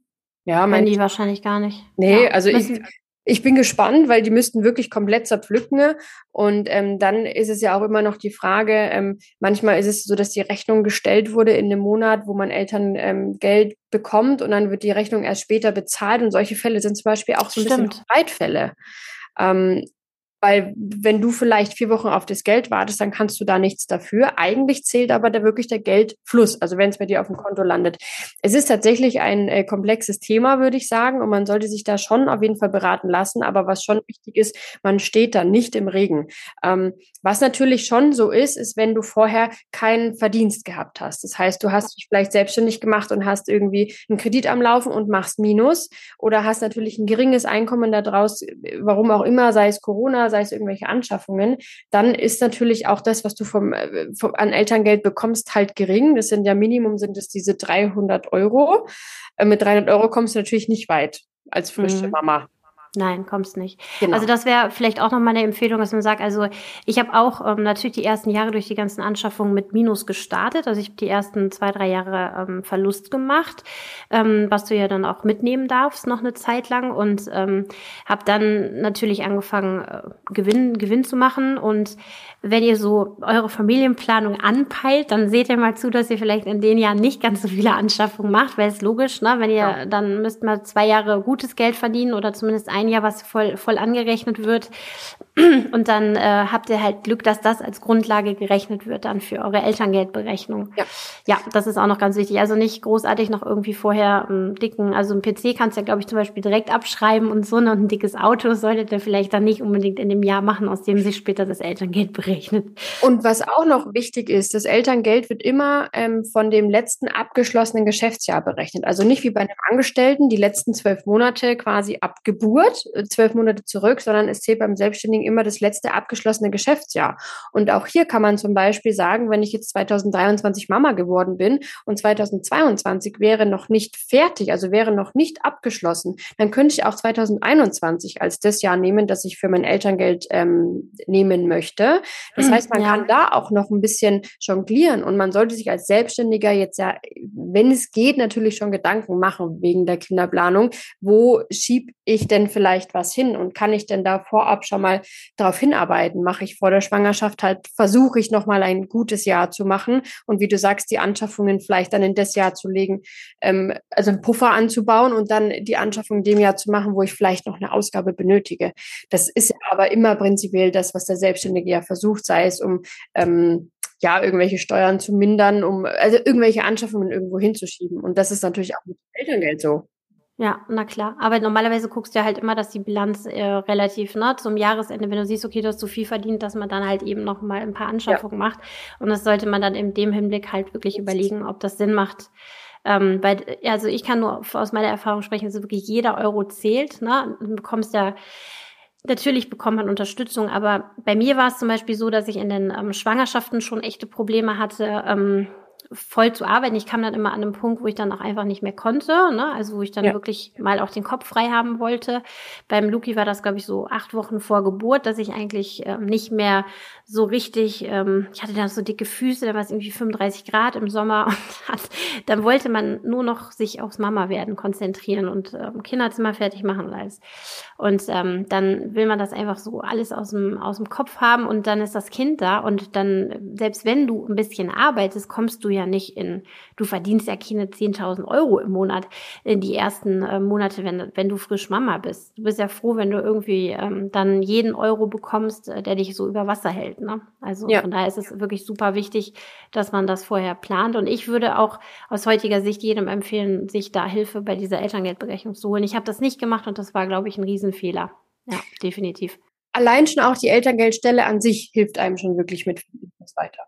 Ja, Können meine, die wahrscheinlich gar nicht. nee, Ja, also ich, müssen, ich bin gespannt, weil die müssten wirklich komplett zerpflücken. Und ähm, dann ist es ja auch immer noch die Frage, ähm, manchmal ist es so, dass die Rechnung gestellt wurde in dem Monat, wo man Eltern ähm, Geld bekommt und dann wird die Rechnung erst später bezahlt. Und solche Fälle sind zum Beispiel auch so ein bisschen stimmt. Streitfälle. Ähm, Weil wenn du vielleicht vier Wochen auf das Geld wartest, dann kannst du da nichts dafür. Eigentlich zählt aber da wirklich der Geldfluss, also wenn es bei dir auf dem Konto landet. Es ist tatsächlich ein äh, komplexes Thema, würde ich sagen, und man sollte sich da schon auf jeden Fall beraten lassen. Aber was schon wichtig ist, man steht da nicht im Regen. Ähm, was natürlich schon so ist, ist, wenn du vorher keinen Verdienst gehabt hast. Das heißt, du hast dich vielleicht selbstständig gemacht und hast irgendwie einen Kredit am Laufen und machst Minus oder hast natürlich ein geringes Einkommen daraus, warum auch immer, sei es Corona, sei es irgendwelche Anschaffungen, dann ist natürlich auch das, was du vom, vom an Elterngeld bekommst, halt gering. Das sind ja Minimum sind es diese dreihundert Euro. Äh, mit dreihundert Euro kommst du natürlich nicht weit als frische Mhm. Mama. Nein, kommst nicht. Also Genau. das wäre vielleicht auch noch mal eine Empfehlung, dass man sagt, also ich habe auch ähm, natürlich die ersten Jahre durch die ganzen Anschaffungen mit Minus gestartet. Also ich habe die ersten zwei, drei Jahre ähm, Verlust gemacht, ähm, was du ja dann auch mitnehmen darfst noch eine Zeit lang und ähm, habe dann natürlich angefangen, äh, Gewinn, Gewinn zu machen. Und wenn ihr so eure Familienplanung anpeilt, dann seht ihr mal zu, dass ihr vielleicht in den Jahren nicht ganz so viele Anschaffungen macht, weil es logisch, ne? Wenn Ja. ihr, dann müsst mal zwei Jahre gutes Geld verdienen oder zumindest ein Jahr, was voll, voll angerechnet wird. Und dann äh, habt ihr halt Glück, dass das als Grundlage gerechnet wird dann für eure Elterngeldberechnung. Ja. Ja, das ist auch noch ganz wichtig. Also nicht großartig noch irgendwie vorher einen dicken, also ein P C kannst du ja, glaube ich, zum Beispiel direkt abschreiben und so, und ein dickes Auto solltet ihr vielleicht dann nicht unbedingt in dem Jahr machen, aus dem sich später das Elterngeld berechnet. Und was auch noch wichtig ist, das Elterngeld wird immer ähm, von dem letzten abgeschlossenen Geschäftsjahr berechnet. Also nicht wie bei einem Angestellten die letzten zwölf Monate quasi ab Geburt, äh, zwölf Monate zurück, sondern es zählt beim Selbstständigen immer das letzte abgeschlossene Geschäftsjahr. Und auch hier kann man zum Beispiel sagen, wenn ich jetzt zweitausenddreiundzwanzig Mama geworden bin und zweitausendzweiundzwanzig wäre noch nicht fertig, also wäre noch nicht abgeschlossen, dann könnte ich auch zweitausendeinundzwanzig als das Jahr nehmen, das ich für mein Elterngeld ähm, nehmen möchte. Das heißt, man Ja. kann da auch noch ein bisschen jonglieren und man sollte sich als Selbstständiger jetzt ja, wenn es geht, natürlich schon Gedanken machen wegen der Kinderplanung. Wo schiebe ich denn vielleicht was hin und kann ich denn da vorab schon mal darauf hinarbeiten? Mache ich vor der Schwangerschaft halt, versuche ich nochmal ein gutes Jahr zu machen und wie du sagst, die Anschaffungen vielleicht dann in das Jahr zu legen, ähm, also einen Puffer anzubauen und dann die Anschaffung in dem Jahr zu machen, wo ich vielleicht noch eine Ausgabe benötige. Das ist aber immer prinzipiell das, was der Selbstständige ja versucht, sei es um ähm, ja irgendwelche Steuern zu mindern, um also irgendwelche Anschaffungen irgendwo hinzuschieben. Und das ist natürlich auch mit dem Elterngeld so. Ja, na klar. Aber normalerweise guckst du ja halt immer, dass die Bilanz äh, relativ, ne, zum Jahresende, wenn du siehst, okay, du hast so viel verdient, dass man dann halt eben noch mal ein paar Anschaffungen ja. macht. Und das sollte man dann in dem Hinblick halt wirklich überlegen, ob das Sinn macht. Ähm, weil, also ich kann nur aus meiner Erfahrung sprechen, dass wirklich jeder Euro zählt, ne? Du bekommst ja, natürlich bekommt man Unterstützung, aber bei mir war es zum Beispiel so, dass ich in den ähm, Schwangerschaften schon echte Probleme hatte, ähm, voll zu arbeiten. Ich kam dann immer an einen Punkt, wo ich dann auch einfach nicht mehr konnte, ne? Also wo ich dann ja. wirklich mal auch den Kopf frei haben wollte. Beim Luki war das, glaube ich, so acht Wochen vor Geburt, dass ich eigentlich ähm, nicht mehr so richtig, ähm, ich hatte dann so dicke Füße, da war es irgendwie fünfunddreißig Grad im Sommer und hat, dann wollte man nur noch sich aufs Mama-Werden konzentrieren und ähm, Kinderzimmer fertig machen und alles. Und ähm, dann will man das einfach so alles aus dem, aus dem Kopf haben und dann ist das Kind da und dann, selbst wenn du ein bisschen arbeitest, kommst du ja nicht in, du verdienst ja keine zehntausend Euro im Monat in die ersten äh, Monate, wenn, wenn du frisch Mama bist. Du bist ja froh, wenn du irgendwie ähm, dann jeden Euro bekommst, äh, der dich so über Wasser hält, ne? Also ja. Von daher ist es wirklich super wichtig, dass man das vorher plant und ich würde auch aus heutiger Sicht jedem empfehlen, sich da Hilfe bei dieser Elterngeldberechnung zu holen. Ich habe das nicht gemacht und das war, glaube ich, ein Riesenfehler. Ja, definitiv. Allein schon auch die Elterngeldstelle an sich hilft einem schon wirklich mit weiter.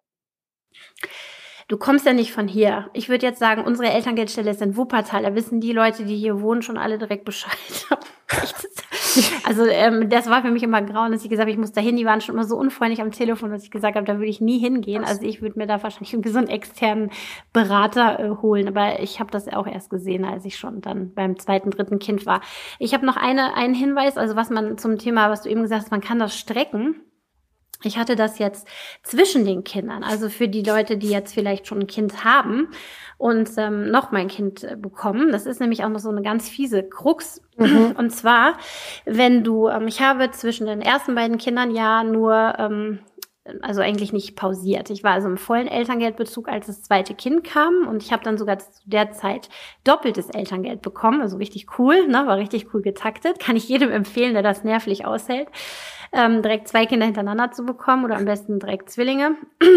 Du kommst ja nicht von hier. Ich würde jetzt sagen, unsere Elterngeldstelle ist in Wuppertal. Da wissen die Leute, die hier wohnen, schon alle direkt Bescheid. Also ähm, das war für mich immer grauen, dass ich gesagt habe, ich muss da hin. Die waren schon immer so unfreundlich am Telefon, dass ich gesagt habe, da würde ich nie hingehen. Also ich würde mir da wahrscheinlich irgendwie so einen externen Berater äh, holen. Aber ich habe das auch erst gesehen, als ich schon dann beim zweiten, dritten Kind war. Ich habe noch eine, einen Hinweis, also was man zum Thema, was du eben gesagt hast, man kann das strecken. Ich hatte das jetzt zwischen den Kindern, also für die Leute, die jetzt vielleicht schon ein Kind haben und ähm, noch mein Kind äh, bekommen. Das ist nämlich auch noch so eine ganz fiese Krux. Mhm. Und zwar, wenn du, ähm, ich habe zwischen den ersten beiden Kindern ja nur, ähm, also eigentlich nicht pausiert. Ich war also im vollen Elterngeldbezug, als das zweite Kind kam, und ich habe dann sogar zu der Zeit doppeltes Elterngeld bekommen, also richtig cool, ne, war richtig cool getaktet. Kann ich jedem empfehlen, der das nervlich aushält. Ähm, direkt zwei Kinder hintereinander zu bekommen oder am besten direkt Zwillinge.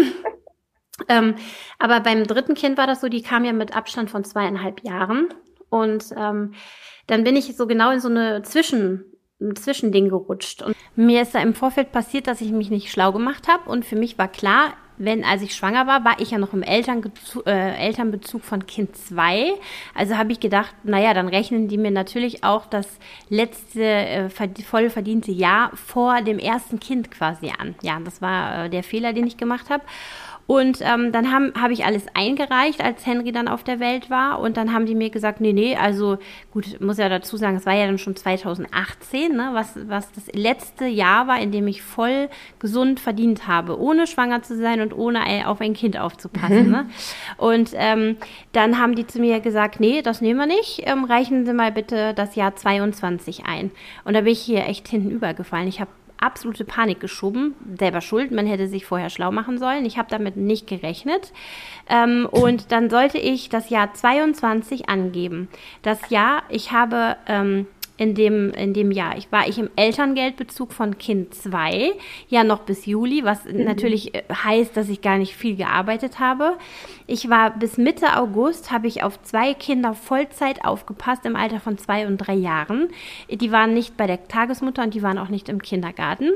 ähm, aber beim dritten Kind war das so, die kam ja mit Abstand von zweieinhalb Jahren. Und ähm, dann bin ich so genau in so eine Zwischen, ein Zwischending gerutscht. Und mir ist da im Vorfeld passiert, dass ich mich nicht schlau gemacht habe. Und für mich war klar, wenn, als ich schwanger war, war ich ja noch im Elternbezug, äh, Elternbezug von Kind zwei. Also habe ich gedacht, naja, dann rechnen die mir natürlich auch das letzte äh, voll verdiente Jahr vor dem ersten Kind quasi an. Ja, das war äh, der Fehler, den ich gemacht habe. Und ähm, dann habe hab ich alles eingereicht, als Henry dann auf der Welt war. Und dann haben die mir gesagt, nee, nee, also gut, muss ja dazu sagen, es war ja dann schon zweitausendachtzehn, ne, was, was das letzte Jahr war, in dem ich voll gesund verdient habe, ohne schwanger zu sein und ohne ein, auf ein Kind aufzupassen. Mhm. Ne? Und ähm, dann haben die zu mir gesagt, nee, das nehmen wir nicht, ähm, reichen Sie mal bitte das Jahr zweiundzwanzig ein. Und da bin ich hier echt hinten übergefallen. Ich habe absolute Panik geschoben, selber schuld, man hätte sich vorher schlau machen sollen. Ich habe damit nicht gerechnet. Ähm, und dann sollte ich das Jahr zweiundzwanzig angeben. Das Jahr, ich habe ähm, in dem, in dem Jahr, ich war ich im Elterngeldbezug von Kind zwei, ja noch bis Juli, was mhm. natürlich heißt, dass ich gar nicht viel gearbeitet habe. Ich war bis Mitte August, habe ich auf zwei Kinder Vollzeit aufgepasst im Alter von zwei und drei Jahren. Die waren nicht bei der Tagesmutter und die waren auch nicht im Kindergarten.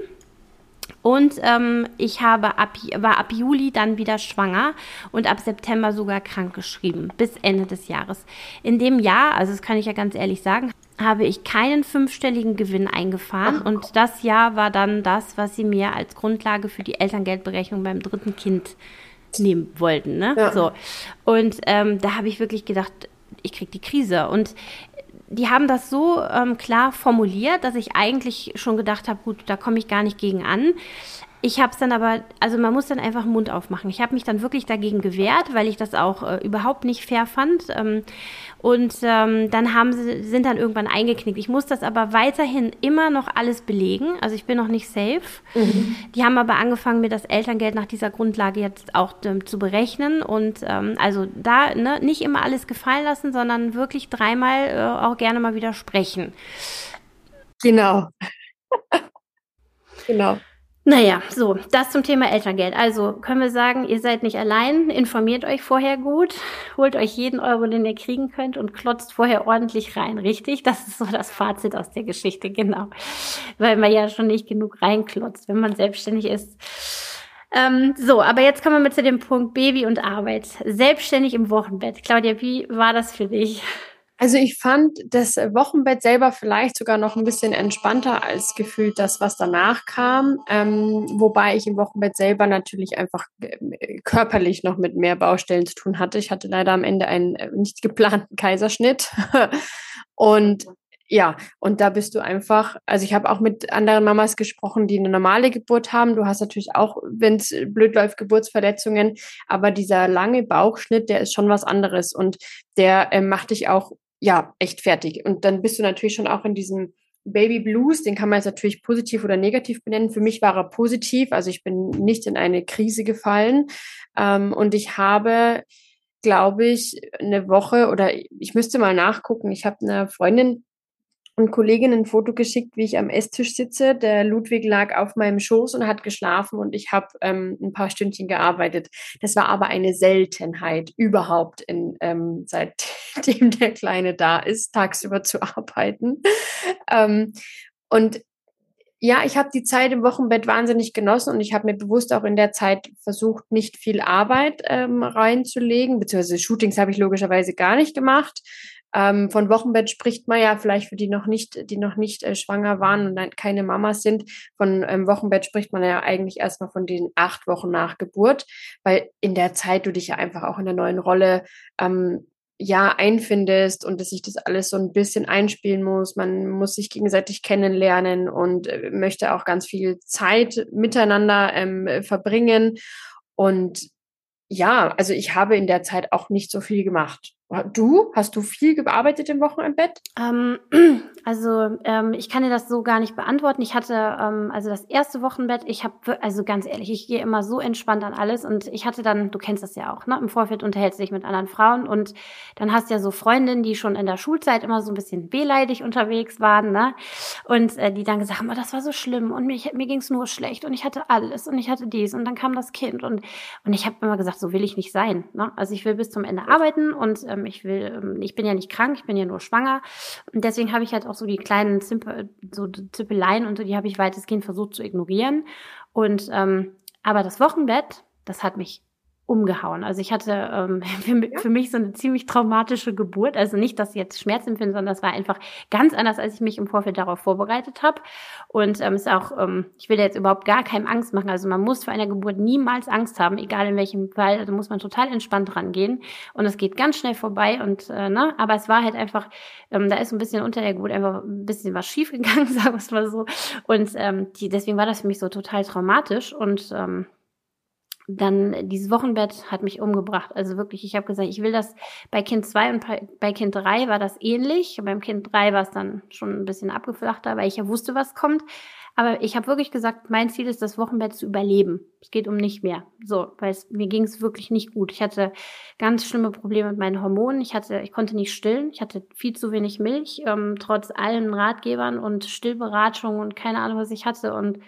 Und ähm, ich habe ab, war ab Juli dann wieder schwanger und ab September sogar krankgeschrieben, bis Ende des Jahres. In dem Jahr, also das kann ich ja ganz ehrlich sagen, habe ich keinen fünfstelligen Gewinn eingefahren. Ach. Und das Jahr war dann das, was sie mir als Grundlage für die Elterngeldberechnung beim dritten Kind nehmen wollten. Ne? Ja. So. Und ähm, da habe ich wirklich gedacht, ich kriege die Krise. Und die haben das so ähm, klar formuliert, dass ich eigentlich schon gedacht habe, gut, da komme ich gar nicht gegen an. Ich habe es dann aber, also man muss dann einfach den Mund aufmachen. Ich habe mich dann wirklich dagegen gewehrt, weil ich das auch äh, überhaupt nicht fair fand. Ähm, und ähm, dann haben sie, sind dann irgendwann eingeknickt. Ich muss das aber weiterhin immer noch alles belegen. Also ich bin noch nicht safe. Mhm. Die haben aber angefangen, mir das Elterngeld nach dieser Grundlage jetzt auch ähm, zu berechnen. Und ähm, also da ne, nicht immer alles gefallen lassen, sondern wirklich dreimal äh, auch gerne mal widersprechen. Genau. Genau. Naja, so, das zum Thema Elterngeld. Also können wir sagen, ihr seid nicht allein, informiert euch vorher gut, holt euch jeden Euro, den ihr kriegen könnt und klotzt vorher ordentlich rein, richtig? Das ist so das Fazit aus der Geschichte, genau. Weil man ja schon nicht genug reinklotzt, wenn man selbstständig ist. Ähm, so, aber jetzt kommen wir mit zu dem Punkt Baby und Arbeit. Selbstständig im Wochenbett. Claudia, wie war das für dich? Also ich fand das Wochenbett selber vielleicht sogar noch ein bisschen entspannter als gefühlt das, was danach kam. Ähm, wobei ich im Wochenbett selber natürlich einfach körperlich noch mit mehr Baustellen zu tun hatte. Ich hatte leider am Ende einen nicht geplanten Kaiserschnitt. Und ja, und da bist du einfach, also ich habe auch mit anderen Mamas gesprochen, die eine normale Geburt haben. Du hast natürlich auch, wenn es blöd läuft, Geburtsverletzungen, aber dieser lange Bauchschnitt, der ist schon was anderes und der äh, macht dich auch ja echt fertig. Und dann bist du natürlich schon auch in diesem Baby Blues, den kann man jetzt natürlich positiv oder negativ benennen. Für mich war er positiv, also ich bin nicht in eine Krise gefallen ähm, und ich habe, glaube ich, eine Woche oder ich müsste mal nachgucken. Ich habe eine Freundin und Kollegin ein Foto geschickt, wie ich am Esstisch sitze. Der Ludwig lag auf meinem Schoß und hat geschlafen und ich habe ähm, ein paar Stündchen gearbeitet. Das war aber eine Seltenheit überhaupt, in, ähm, seitdem der Kleine da ist, tagsüber zu arbeiten. Ähm, und ja, ich habe die Zeit im Wochenbett wahnsinnig genossen und ich habe mir bewusst auch in der Zeit versucht, nicht viel Arbeit ähm, reinzulegen, beziehungsweise Shootings habe ich logischerweise gar nicht gemacht. Ähm, von Wochenbett spricht man ja vielleicht für die noch nicht, die noch nicht äh, schwanger waren und dann keine Mamas sind. Von ähm, Wochenbett spricht man ja eigentlich erstmal von den acht Wochen nach Geburt, weil in der Zeit du dich ja einfach auch in der neuen Rolle ähm, ja einfindest und dass sich das alles so ein bisschen einspielen muss. Man muss sich gegenseitig kennenlernen und äh, möchte auch ganz viel Zeit miteinander ähm, verbringen. Und ja, also ich habe in der Zeit auch nicht so viel gemacht. Du? Hast du viel gearbeitet im Wochenendbett? Ähm, also ähm, ich kann dir das so gar nicht beantworten. Ich hatte ähm, also das erste Wochenbett, ich habe, also ganz ehrlich, ich gehe immer so entspannt an alles und ich hatte dann, du kennst das ja auch, ne? Im Vorfeld unterhältst du dich mit anderen Frauen und dann hast du ja so Freundinnen, die schon in der Schulzeit immer so ein bisschen wehleidig unterwegs waren, ne? Und äh, die dann gesagt haben, oh, das war so schlimm und mir, mir ging's nur schlecht und ich hatte alles und ich hatte dies und dann kam das Kind und und ich habe immer gesagt, so will ich nicht sein, ne? Also ich will bis zum Ende arbeiten und ähm, ich will, ähm, ich bin ja nicht krank, ich bin ja nur schwanger. Und deswegen habe ich halt auch so die kleinen Zimpe, so Zippeleien und so, die habe ich weitestgehend versucht zu ignorieren. Und ähm, aber das Wochenbett, das hat mich umgehauen. Also ich hatte ähm, für, für mich so eine ziemlich traumatische Geburt. Also nicht, dass ich jetzt Schmerz empfinde, sondern das war einfach ganz anders, als ich mich im Vorfeld darauf vorbereitet habe. Und ähm, ist auch, ähm, ich will jetzt überhaupt gar keinem Angst machen. Also man muss vor einer Geburt niemals Angst haben, egal in welchem Fall. Da muss man total entspannt rangehen. Und es geht ganz schnell vorbei. Und äh, ne, aber es war halt einfach, ähm, da ist ein bisschen unter der Geburt einfach ein bisschen was schief gegangen, sagen wir es mal so. Und ähm, die, deswegen war das für mich so total traumatisch. Und ähm, dann dieses Wochenbett hat mich umgebracht. Also wirklich, ich habe gesagt, ich will das bei Kind zwei und bei Kind drei war das ähnlich. Beim Kind drei war es dann schon ein bisschen abgeflachter, weil ich ja wusste, was kommt. Aber ich habe wirklich gesagt, mein Ziel ist, das Wochenbett zu überleben. Es geht um nicht mehr. So, weil es, mir ging es wirklich nicht gut. Ich hatte ganz schlimme Probleme mit meinen Hormonen. Ich hatte, ich konnte nicht stillen. Ich hatte viel zu wenig Milch, ähm, trotz allen Ratgebern und Stillberatungen und keine Ahnung, was ich hatte. Und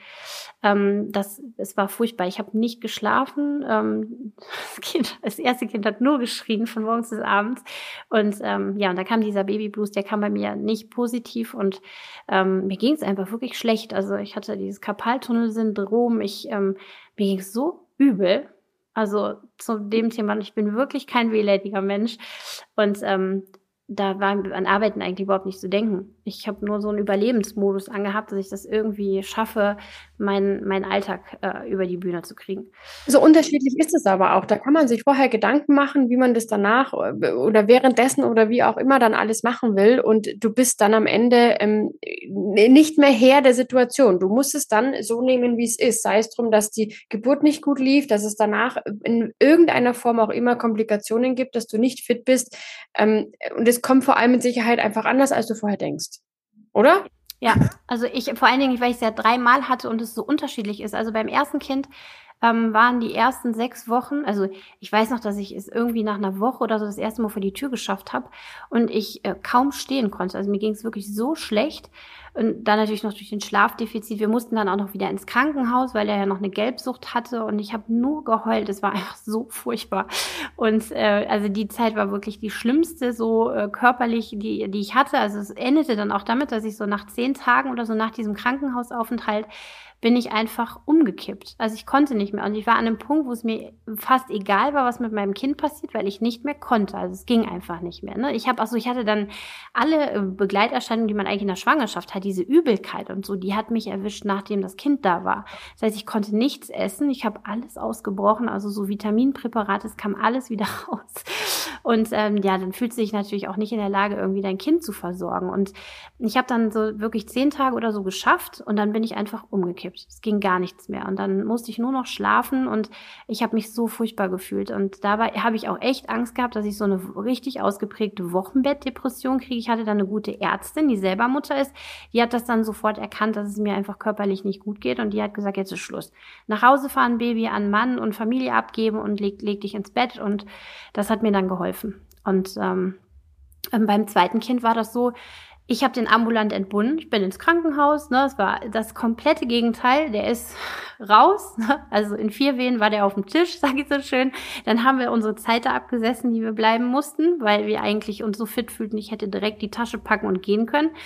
ähm, das, es war furchtbar. Ich habe nicht geschlafen. Ähm, das Kind, das erste Kind hat nur geschrien von morgens bis abends. Und ähm, ja, und da kam dieser Babyblues, der kam bei mir nicht positiv und ähm, mir ging es einfach wirklich schlecht. Also ich hatte dieses Karpaltunnelsyndrom. Ich ähm, mir ging es so übel. Also zu dem Thema, ich bin wirklich kein wehleidiger Mensch. Und ähm, da war an Arbeiten eigentlich überhaupt nicht zu denken. Ich habe nur so einen Überlebensmodus angehabt, dass ich das irgendwie schaffe, meinen meinen Alltag äh, über die Bühne zu kriegen. So unterschiedlich ist es aber auch. Da kann man sich vorher Gedanken machen, wie man das danach oder währenddessen oder wie auch immer dann alles machen will. Und du bist dann am Ende ähm, nicht mehr Herr der Situation. Du musst es dann so nehmen, wie es ist. Sei es darum, dass die Geburt nicht gut lief, dass es danach in irgendeiner Form auch immer Komplikationen gibt, dass du nicht fit bist. Ähm, und es kommt vor allem mit Sicherheit einfach anders, als du vorher denkst. Oder? Ja, also ich, vor allen Dingen, weil ich es ja dreimal hatte und es so unterschiedlich ist. Also beim ersten Kind ähm, waren die ersten sechs Wochen, also ich weiß noch, dass ich es irgendwie nach einer Woche oder so das erste Mal vor die Tür geschafft habe und ich äh, kaum stehen konnte. Also mir ging es wirklich so schlecht. Und dann natürlich noch durch den Schlafdefizit. Wir mussten dann auch noch wieder ins Krankenhaus, weil er ja noch eine Gelbsucht hatte. Und ich habe nur geheult. Es war einfach so furchtbar. Und äh, also die Zeit war wirklich die schlimmste, so äh, körperlich, die, die ich hatte. Also es endete dann auch damit, dass ich so nach zehn Tagen oder so nach diesem Krankenhausaufenthalt bin ich einfach umgekippt. Also ich konnte nicht mehr. Und ich war an einem Punkt, wo es mir fast egal war, was mit meinem Kind passiert, weil ich nicht mehr konnte. Also es ging einfach nicht mehr. Ne? Ich habe, also ich hatte dann alle Begleiterscheinungen, die man eigentlich in der Schwangerschaft hat, diese Übelkeit und so, die hat mich erwischt, nachdem das Kind da war. Das heißt, ich konnte nichts essen. Ich habe alles ausgebrochen, also so Vitaminpräparate, es kam alles wieder raus. Und ähm, ja, dann fühlst du dich natürlich auch nicht in der Lage, irgendwie dein Kind zu versorgen. Und ich habe dann so wirklich zehn Tage oder so geschafft und dann bin ich einfach umgekippt. Es ging gar nichts mehr. Und dann musste ich nur noch schlafen und ich habe mich so furchtbar gefühlt. Und dabei habe ich auch echt Angst gehabt, dass ich so eine richtig ausgeprägte Wochenbettdepression kriege. Ich hatte dann eine gute Ärztin, die selber Mutter ist. Die hat das dann sofort erkannt, dass es mir einfach körperlich nicht gut geht. Und die hat gesagt, jetzt ist Schluss. Nach Hause fahren, Baby an Mann und Familie abgeben und leg, leg dich ins Bett. Und das hat mir dann geholfen. Und ähm, beim zweiten Kind war das so, ich habe den ambulant entbunden, ich bin ins Krankenhaus, ne, es war das komplette Gegenteil, der ist raus, ne, also in vier Wehen war der auf dem Tisch, sag ich so schön, dann haben wir unsere Zeit da abgesessen, die wir bleiben mussten, weil wir eigentlich uns so fit fühlten, ich hätte direkt die Tasche packen und gehen können.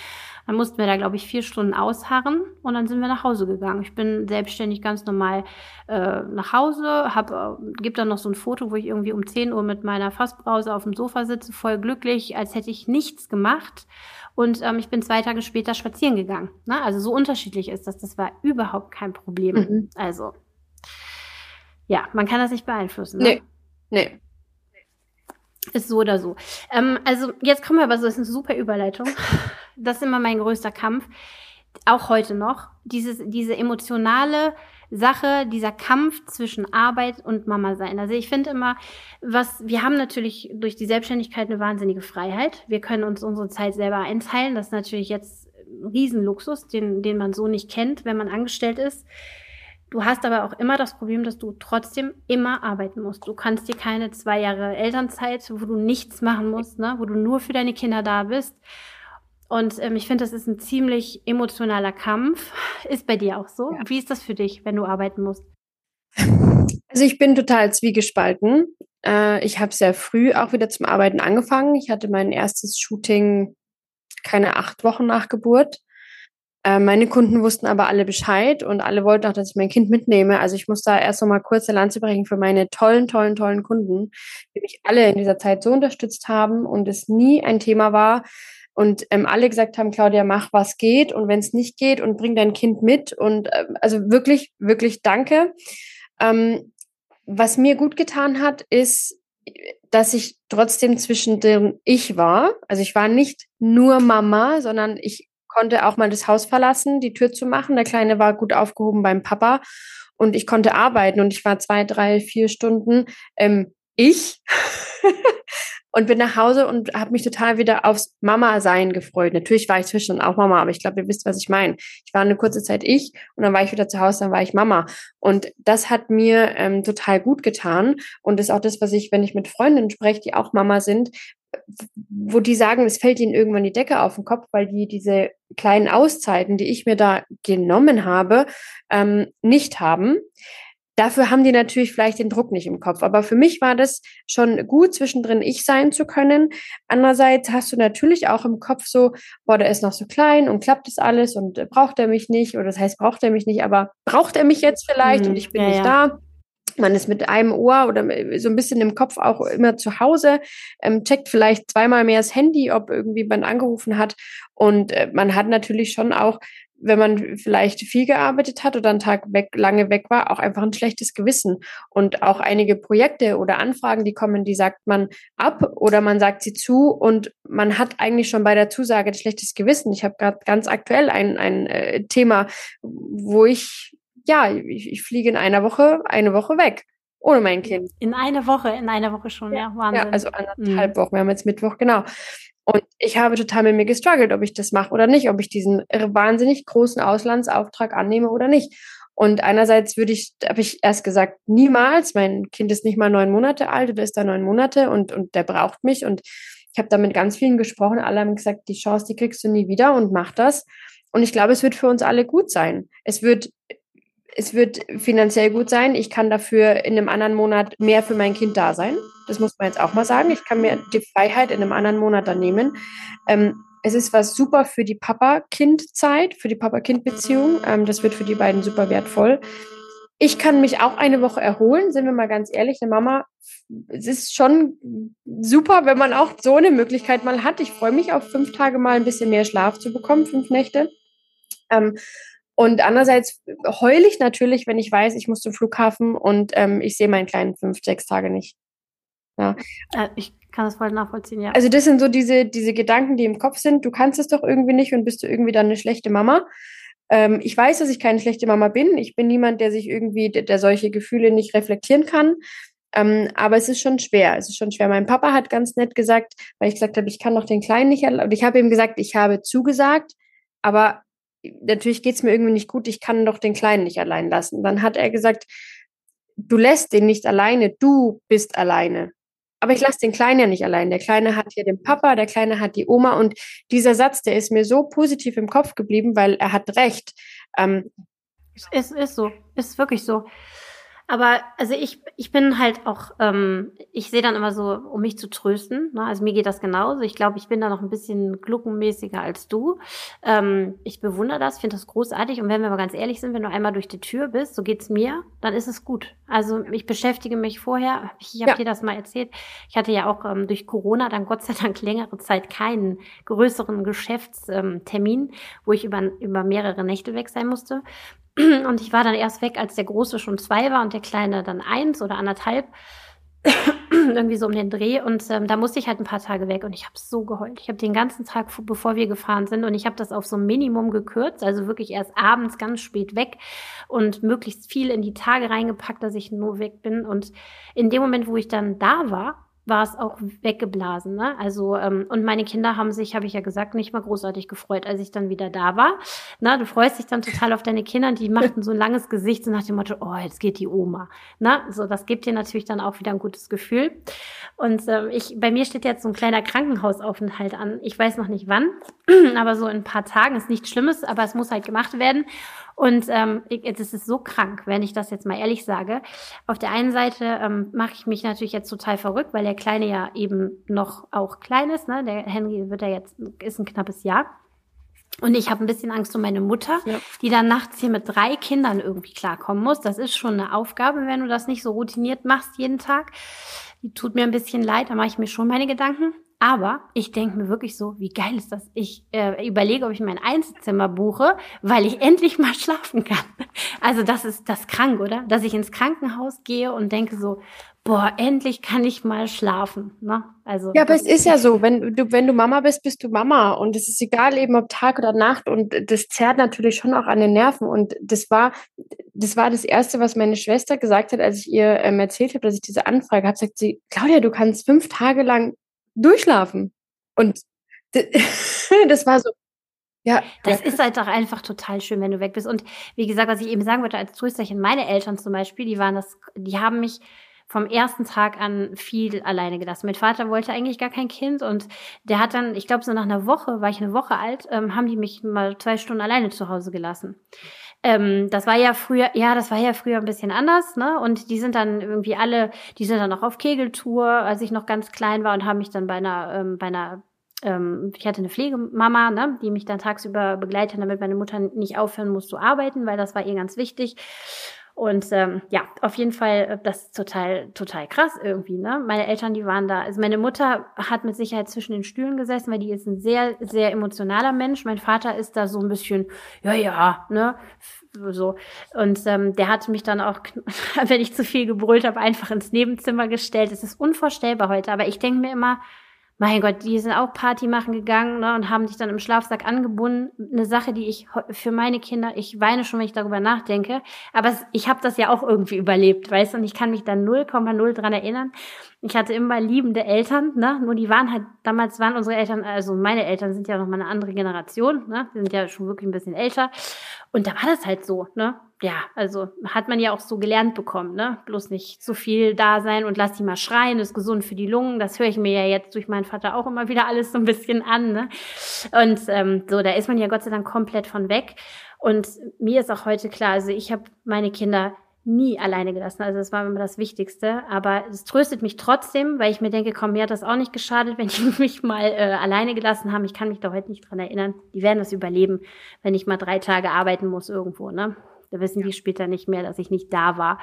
Dann mussten wir da, glaube ich, vier Stunden ausharren und dann sind wir nach Hause gegangen. Ich bin selbstständig ganz normal äh, nach Hause, hab, äh, gibt dann noch so ein Foto, wo ich irgendwie um zehn Uhr mit meiner Fassbrause auf dem Sofa sitze, voll glücklich, als hätte ich nichts gemacht. Und ähm, ich bin zwei Tage später spazieren gegangen. Ne? Also so unterschiedlich ist das. Das war überhaupt kein Problem. Mhm. Also ja, man kann das nicht beeinflussen. Ne? Nee, nee. Ist so oder so. Ähm, also jetzt kommen wir aber so, das ist eine super Überleitung. Das ist immer mein größter Kampf. Auch heute noch. Dieses, diese emotionale Sache, dieser Kampf zwischen Arbeit und Mama sein. Also ich finde immer, was, wir haben natürlich durch die Selbstständigkeit eine wahnsinnige Freiheit. Wir können uns unsere Zeit selber einteilen. Das ist natürlich jetzt ein Riesenluxus, den, den man so nicht kennt, wenn man angestellt ist. Du hast aber auch immer das Problem, dass du trotzdem immer arbeiten musst. Du kannst dir keine zwei Jahre Elternzeit, wo du nichts machen musst, ne, wo du nur für deine Kinder da bist. Und ähm, ich finde, das ist ein ziemlich emotionaler Kampf. Ist bei dir auch so? Ja. Wie ist das für dich, wenn du arbeiten musst? Also ich bin total zwiegespalten. Äh, ich habe sehr früh auch wieder zum Arbeiten angefangen. Ich hatte mein erstes Shooting keine acht Wochen nach Geburt. Äh, meine Kunden wussten aber alle Bescheid und alle wollten auch, dass ich mein Kind mitnehme. Also ich muss da erst noch mal kurz eine Lanze brechen für meine tollen, tollen, tollen Kunden, die mich alle in dieser Zeit so unterstützt haben und es nie ein Thema war. Und ähm, alle gesagt haben, Claudia, mach, was geht. Und wenn es nicht geht, und bring dein Kind mit. Und äh, also wirklich, wirklich danke. Ähm, was mir gut getan hat, ist, dass ich trotzdem zwischen dem Ich war. Also ich war nicht nur Mama, sondern ich konnte auch mal das Haus verlassen, die Tür zu machen. Der Kleine war gut aufgehoben beim Papa. Und ich konnte arbeiten. Und ich war zwei, drei, vier Stunden ähm, ich. Und bin nach Hause und habe mich total wieder aufs Mama-Sein gefreut. Natürlich war ich zwischendurch auch Mama, aber ich glaube, ihr wisst, was ich meine. Ich war eine kurze Zeit ich und dann war ich wieder zu Hause, dann war ich Mama. Und das hat mir ähm, total gut getan. Und das ist auch das, was ich, wenn ich mit Freundinnen spreche, die auch Mama sind, wo die sagen, es fällt ihnen irgendwann die Decke auf den Kopf, weil die diese kleinen Auszeiten, die ich mir da genommen habe, ähm, nicht haben. Dafür haben die natürlich vielleicht den Druck nicht im Kopf. Aber für mich war das schon gut, zwischendrin ich sein zu können. Andererseits hast du natürlich auch im Kopf so, boah, der ist noch so klein und klappt das alles und äh, braucht er mich nicht? Oder das heißt, braucht er mich nicht, aber braucht er mich jetzt vielleicht? Mhm. Und ich bin ja, nicht ja. da. Man ist mit einem Ohr oder so ein bisschen im Kopf auch immer zu Hause, ähm, checkt vielleicht zweimal mehr das Handy, ob irgendwie man angerufen hat. Und äh, man hat natürlich schon auch, wenn man vielleicht viel gearbeitet hat oder einen Tag weg, lange weg war, auch einfach ein schlechtes Gewissen. Und auch einige Projekte oder Anfragen, die kommen, die sagt man ab oder man sagt sie zu und man hat eigentlich schon bei der Zusage ein schlechtes Gewissen. Ich habe gerade ganz aktuell ein, ein äh, Thema, wo ich, ja, ich, ich fliege in einer Woche, eine Woche weg. Ohne mein Kind. In einer Woche, in einer Woche schon, ja, ja Wahnsinn. Ja, also anderthalb mhm. Wochen. Wir haben jetzt Mittwoch, genau. Und ich habe total mit mir gestruggelt, ob ich das mache oder nicht, ob ich diesen wahnsinnig großen Auslandsauftrag annehme oder nicht. Und einerseits würde ich, habe ich erst gesagt, niemals, mein Kind ist nicht mal neun Monate alt oder ist da neun Monate und, und der braucht mich. Und ich habe da mit ganz vielen gesprochen, alle haben gesagt, die Chance, die kriegst du nie wieder und mach das. Und ich glaube, es wird für uns alle gut sein. Es wird Es wird finanziell gut sein. Ich kann dafür in einem anderen Monat mehr für mein Kind da sein. Das muss man jetzt auch mal sagen. Ich kann mir die Freiheit in einem anderen Monat dann nehmen. Ähm, es ist was super für die Papa-Kind-Zeit, für die Papa-Kind-Beziehung. Ähm, das wird für die beiden super wertvoll. Ich kann mich auch eine Woche erholen, sind wir mal ganz ehrlich. Eine Mama, es ist schon super, wenn man auch so eine Möglichkeit mal hat. Ich freue mich auf fünf Tage mal ein bisschen mehr Schlaf zu bekommen, fünf Nächte. Ähm, Und andererseits heule ich natürlich, wenn ich weiß, ich muss zum Flughafen und ähm, ich sehe meinen Kleinen fünf, sechs Tage nicht. Ja. Äh, ich kann das voll nachvollziehen, ja. Also das sind so diese, diese Gedanken, die im Kopf sind. Du kannst es doch irgendwie nicht und bist du irgendwie dann eine schlechte Mama. Ähm, ich weiß, dass ich keine schlechte Mama bin. Ich bin niemand, der sich irgendwie, der, der solche Gefühle nicht reflektieren kann. Ähm, aber es ist schon schwer. Es ist schon schwer. Mein Papa hat ganz nett gesagt, weil ich gesagt habe, ich kann doch den Kleinen nicht erlauben. Ich habe ihm gesagt, ich habe zugesagt, aber natürlich geht's mir irgendwie nicht gut, ich kann doch den Kleinen nicht allein lassen. Dann hat er gesagt, du lässt den nicht alleine, du bist alleine. Aber ich lasse den Kleinen ja nicht allein. Der Kleine hat hier den Papa, der Kleine hat die Oma und dieser Satz, der ist mir so positiv im Kopf geblieben, weil er hat recht. Ähm, es ist so, ist wirklich so. Aber also ich ich bin halt auch, ähm, ich sehe dann immer so, um mich zu trösten, ne? Also mir geht das genauso. Ich glaube, ich bin da noch ein bisschen gluckenmäßiger als du. Ähm, ich bewundere das, finde das großartig. Und wenn wir mal ganz ehrlich sind, wenn du einmal durch die Tür bist, so geht's mir, dann ist es gut. Also ich beschäftige mich vorher, ich, ich habe Ja. dir das mal erzählt, ich hatte ja auch ähm, durch Corona dann Gott sei Dank längere Zeit keinen größeren Geschäftstermin, wo ich über, über mehrere Nächte weg sein musste. Und ich war dann erst weg, als der Große schon zwei war und der Kleine dann eins oder anderthalb. Irgendwie so um den Dreh. Und ähm, da musste ich halt ein paar Tage weg und ich habe so geheult. Ich habe den ganzen Tag, bevor wir gefahren sind, und ich habe das auf so ein Minimum gekürzt, also wirklich erst abends ganz spät weg und möglichst viel in die Tage reingepackt, dass ich nur weg bin. Und in dem Moment, wo ich dann da war, war es auch weggeblasen, ne? Also, ähm, und meine Kinder haben sich, habe ich ja gesagt, nicht mal großartig gefreut, als ich dann wieder da war. Na, du freust dich dann total auf deine Kinder und die machten so ein langes Gesicht, so nach dem Motto, oh, jetzt geht die Oma. Na, so, das gibt dir natürlich dann auch wieder ein gutes Gefühl. Und ähm, ich, bei mir steht jetzt so ein kleiner Krankenhausaufenthalt an. Ich weiß noch nicht wann, aber so in ein paar Tagen ist nichts Schlimmes, aber es muss halt gemacht werden. Und ähm, es ist so krank, wenn ich das jetzt mal ehrlich sage. Auf der einen Seite ähm, mache ich mich natürlich jetzt total verrückt, weil der Kleine ja eben noch auch klein ist. Ne? Der Henry wird ja jetzt, ist ein knappes Jahr. Und ich habe ein bisschen Angst um meine Mutter, ja, die dann nachts hier mit drei Kindern irgendwie klarkommen muss. Das ist schon eine Aufgabe, wenn du das nicht so routiniert machst jeden Tag. Die tut mir ein bisschen leid, da mache ich mir schon meine Gedanken. Aber ich denke mir wirklich so, wie geil ist das? Ich äh, überlege, ob ich mein Einzelzimmer buche, weil ich endlich mal schlafen kann. Also das ist das krank, oder? Dass ich ins Krankenhaus gehe und denke so, boah, endlich kann ich mal schlafen. Ne? Also ja, aber es ist ja so, wenn du, wenn du Mama bist, bist du Mama. Und es ist egal eben ob Tag oder Nacht. Und das zerrt natürlich schon auch an den Nerven. Und das war, das war das Erste, was meine Schwester gesagt hat, als ich ihr ähm, erzählt habe, dass ich diese Anfrage habe, sagt sie, Claudia, du kannst fünf Tage lang durchschlafen. Und das war so, ja. Das ja. ist halt auch einfach total schön, wenn du weg bist. Und wie gesagt, was ich eben sagen wollte als Trösterchen, meine Eltern zum Beispiel, die waren das, die haben mich vom ersten Tag an viel alleine gelassen. Mein Vater wollte eigentlich gar kein Kind und der hat dann, ich glaube so nach einer Woche, war ich eine Woche alt, ähm, haben die mich mal zwei Stunden alleine zu Hause gelassen. Ähm, das war ja früher, ja, das war ja früher ein bisschen anders, ne? Und die sind dann irgendwie alle, die sind dann auch auf Kegeltour, als ich noch ganz klein war und haben mich dann bei einer, ähm, bei einer, ähm, ich hatte eine Pflegemama, ne, die mich dann tagsüber begleitet, damit meine Mutter nicht aufhören muss zu arbeiten, weil das war ihr ganz wichtig. Und ähm, ja, auf jeden Fall, das ist total, total krass irgendwie, ne? Meine Eltern, die waren da. Also meine Mutter hat mit Sicherheit zwischen den Stühlen gesessen, weil die ist ein sehr, sehr emotionaler Mensch. Mein Vater ist da so ein bisschen, ja, ja, ne? So. Und ähm, der hat mich dann auch, wenn ich zu viel gebrüllt habe, einfach ins Nebenzimmer gestellt. Es ist unvorstellbar heute, aber ich denke mir immer, mein Gott, die sind auch Party machen gegangen, ne, und haben dich dann im Schlafsack angebunden. Eine Sache, die ich für meine Kinder, ich weine schon, wenn ich darüber nachdenke, aber es, ich habe das ja auch irgendwie überlebt, weißt du, und ich kann mich da null Komma null dran erinnern. Ich hatte immer liebende Eltern, ne, nur die waren halt, damals waren unsere Eltern, also meine Eltern sind ja noch mal eine andere Generation, ne, die sind ja schon wirklich ein bisschen älter und da war das halt so, ne. Ja, also hat man ja auch so gelernt bekommen, ne? Bloß nicht zu viel da sein und lass die mal schreien, ist gesund für die Lungen. Das höre ich mir ja jetzt durch meinen Vater auch immer wieder alles so ein bisschen an, ne? Und ähm, so, da ist man ja Gott sei Dank komplett von weg. Und mir ist auch heute klar, also ich habe meine Kinder nie alleine gelassen. Also das war immer das Wichtigste. Aber es tröstet mich trotzdem, weil ich mir denke, komm, mir hat das auch nicht geschadet, wenn die mich mal äh, alleine gelassen haben. Ich kann mich da heute nicht dran erinnern. Die werden das überleben, wenn ich mal drei Tage arbeiten muss irgendwo, ne? Da wissen die später nicht mehr, dass ich nicht da war.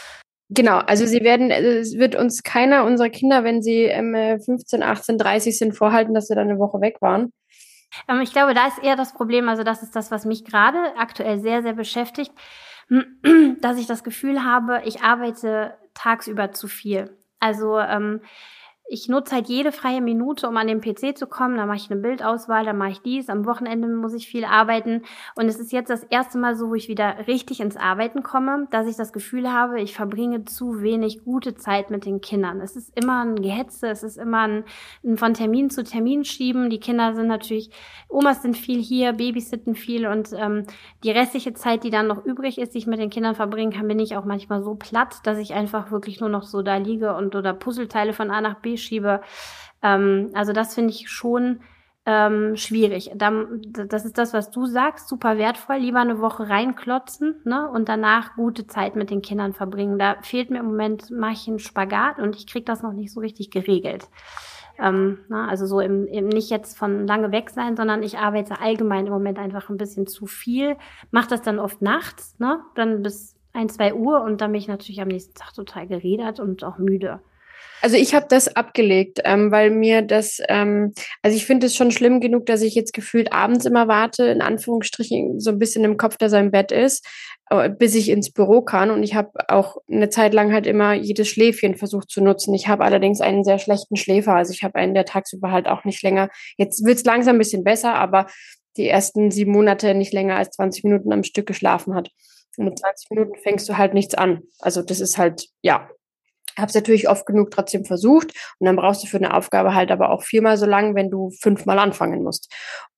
Genau, also sie werden, es wird uns keiner unserer Kinder, wenn sie ähm, fünfzehn, achtzehn, dreißig sind, vorhalten, dass sie dann eine Woche weg waren. Ähm, ich glaube, da ist eher das Problem, also das ist das, was mich gerade aktuell sehr, sehr beschäftigt, dass ich das Gefühl habe, ich arbeite tagsüber zu viel. Also ähm, ich nutze halt jede freie Minute, um an den P C zu kommen. Da mache ich eine Bildauswahl, dann mache ich dies. Am Wochenende muss ich viel arbeiten. Und es ist jetzt das erste Mal so, wo ich wieder richtig ins Arbeiten komme, dass ich das Gefühl habe, ich verbringe zu wenig gute Zeit mit den Kindern. Es ist immer ein Gehetze, es ist immer ein, ein von Termin zu Termin schieben. Die Kinder sind natürlich, Omas sind viel hier, Babys sitten viel. Und ähm, die restliche Zeit, die dann noch übrig ist, die ich mit den Kindern verbringen kann, bin ich auch manchmal so platt, dass ich einfach wirklich nur noch so da liege und oder Puzzleteile von A nach B schiebe. Ähm, also das finde ich schon ähm, schwierig. Dann, das ist das, was du sagst, super wertvoll. Lieber eine Woche reinklotzen, ne, und danach gute Zeit mit den Kindern verbringen. Da fehlt mir im Moment, mache ich einen Spagat und ich kriege das noch nicht so richtig geregelt. Ähm, na, also so im, im nicht jetzt von lange weg sein, sondern ich arbeite allgemein im Moment einfach ein bisschen zu viel. Mache das dann oft nachts, ne, dann bis ein, zwei Uhr und dann bin ich natürlich am nächsten Tag total gerädert und auch müde. Also ich habe das abgelegt, ähm, weil mir das, ähm, also ich finde es schon schlimm genug, dass ich jetzt gefühlt abends immer warte, in Anführungsstrichen so ein bisschen im Kopf, dass er im Bett ist, äh, bis ich ins Büro kann. Und ich habe auch eine Zeit lang halt immer jedes Schläfchen versucht zu nutzen. Ich habe allerdings einen sehr schlechten Schläfer, also ich habe einen, der tagsüber halt auch nicht länger, jetzt wird es langsam ein bisschen besser, aber die ersten sieben Monate nicht länger als zwanzig Minuten am Stück geschlafen hat. Und mit zwanzig Minuten fängst du halt nichts an. Also das ist halt, ja. Habe es natürlich oft genug trotzdem versucht und dann brauchst du für eine Aufgabe halt aber auch viermal so lang, wenn du fünfmal anfangen musst.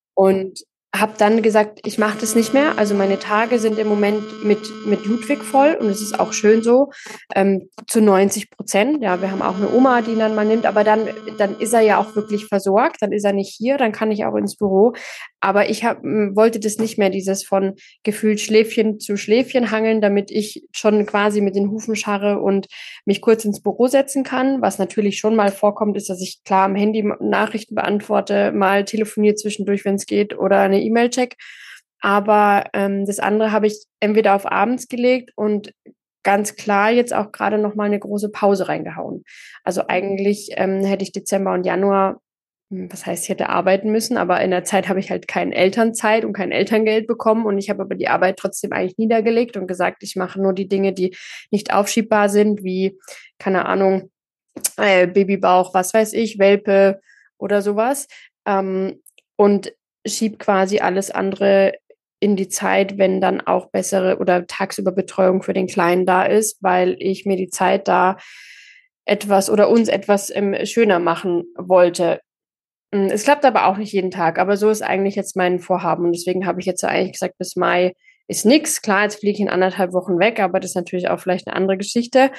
Und habe dann gesagt, ich mache das nicht mehr. Also meine Tage sind im Moment mit mit Ludwig voll und es ist auch schön so, ähm, zu neunzig Prozent. Ja, wir haben auch eine Oma, die ihn dann mal nimmt, aber dann dann ist er ja auch wirklich versorgt, dann ist er nicht hier, dann kann ich auch ins Büro. Aber ich hab, wollte das nicht mehr, dieses von gefühlt Schläfchen zu Schläfchen hangeln, damit ich schon quasi mit den Hufen scharre und mich kurz ins Büro setzen kann. Was natürlich schon mal vorkommt, ist, dass ich klar am Handy Nachrichten beantworte, mal telefoniere zwischendurch, wenn es geht, oder eine E-Mail check. Aber ähm, das andere habe ich entweder auf abends gelegt und ganz klar jetzt auch gerade noch mal eine große Pause reingehauen. Also eigentlich ähm, hätte ich Dezember und Januar, was heißt, ich hätte arbeiten müssen, aber in der Zeit habe ich halt keine Elternzeit und kein Elterngeld bekommen und ich habe aber die Arbeit trotzdem eigentlich niedergelegt und gesagt, ich mache nur die Dinge, die nicht aufschiebbar sind, wie, keine Ahnung, äh, Babybauch, was weiß ich, Welpe oder sowas, ähm, und schieb quasi alles andere in die Zeit, wenn dann auch bessere oder tagsüber Betreuung für den Kleinen da ist, weil ich mir die Zeit da etwas oder uns etwas ähm, schöner machen wollte. Es klappt aber auch nicht jeden Tag, aber so ist eigentlich jetzt mein Vorhaben und deswegen habe ich jetzt eigentlich gesagt, bis Mai ist nix. Klar, jetzt fliege ich in anderthalb Wochen weg, aber das ist natürlich auch vielleicht eine andere Geschichte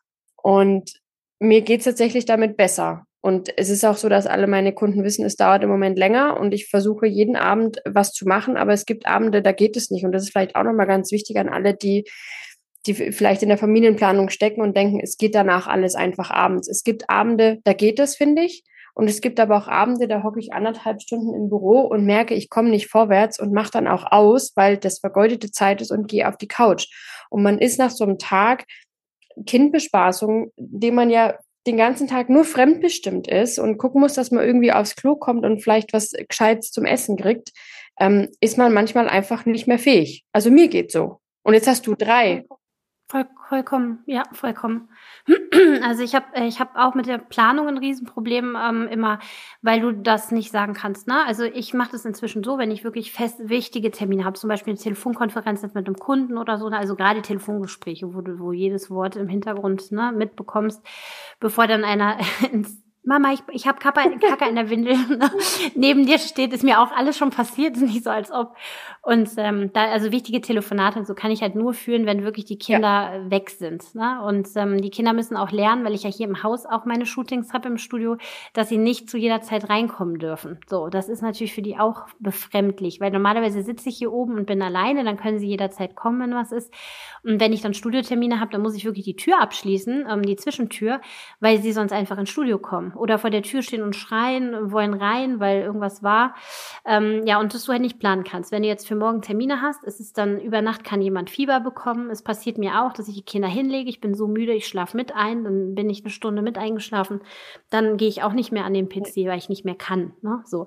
und mir geht's tatsächlich damit besser. Und es ist auch so, dass alle meine Kunden wissen, es dauert im Moment länger und ich versuche jeden Abend was zu machen, aber es gibt Abende, da geht es nicht und das ist vielleicht auch nochmal ganz wichtig an alle, die die vielleicht in der Familienplanung stecken und denken, es geht danach alles einfach abends. Es gibt Abende, da geht es, finde ich. Und es gibt aber auch Abende, da hocke ich anderthalb Stunden im Büro und merke, ich komme nicht vorwärts und mache dann auch aus, weil das vergeudete Zeit ist und gehe auf die Couch. Und man ist nach so einem Tag Kindbespaßung, dem man ja den ganzen Tag nur fremdbestimmt ist und gucken muss, dass man irgendwie aufs Klo kommt und vielleicht was Gescheites zum Essen kriegt, ähm, ist man manchmal einfach nicht mehr fähig. Also mir geht's so. Und jetzt hast du drei. Voll, vollkommen, ja, vollkommen. Also ich habe ich hab auch mit der Planung ein Riesenproblem ähm, immer, weil du das nicht sagen kannst. Ne? Also ich mache das inzwischen so, wenn ich wirklich fest wichtige Termine habe, zum Beispiel eine Telefonkonferenz jetzt mit einem Kunden oder so, also gerade Telefongespräche, wo du wo jedes Wort im Hintergrund, ne, mitbekommst, bevor dann einer ins Mama, ich, ich habe Kacke in der Windel. Neben dir steht, ist mir auch alles schon passiert, ist nicht so als ob. Und ähm, da, also wichtige Telefonate und so kann ich halt nur führen, wenn wirklich die Kinder ja. weg sind. Ne? Und ähm, die Kinder müssen auch lernen, weil ich ja hier im Haus auch meine Shootings habe im Studio, dass sie nicht zu jeder Zeit reinkommen dürfen. So, das ist natürlich für die auch befremdlich, weil normalerweise sitze ich hier oben und bin alleine, dann können sie jederzeit kommen, wenn was ist. Und wenn ich dann Studiotermine habe, dann muss ich wirklich die Tür abschließen, ähm, die Zwischentür, weil sie sonst einfach ins Studio kommen. Oder vor der Tür stehen und schreien, wollen rein, weil irgendwas war. Ähm, ja, und das du halt nicht planen kannst. Wenn du jetzt für morgen Termine hast, ist es dann, über Nacht kann jemand Fieber bekommen. Es passiert mir auch, dass ich die Kinder hinlege. Ich bin so müde, ich schlafe mit ein. Dann bin ich eine Stunde mit eingeschlafen. Dann gehe ich auch nicht mehr an den P C, weil ich nicht mehr kann. Ne? So.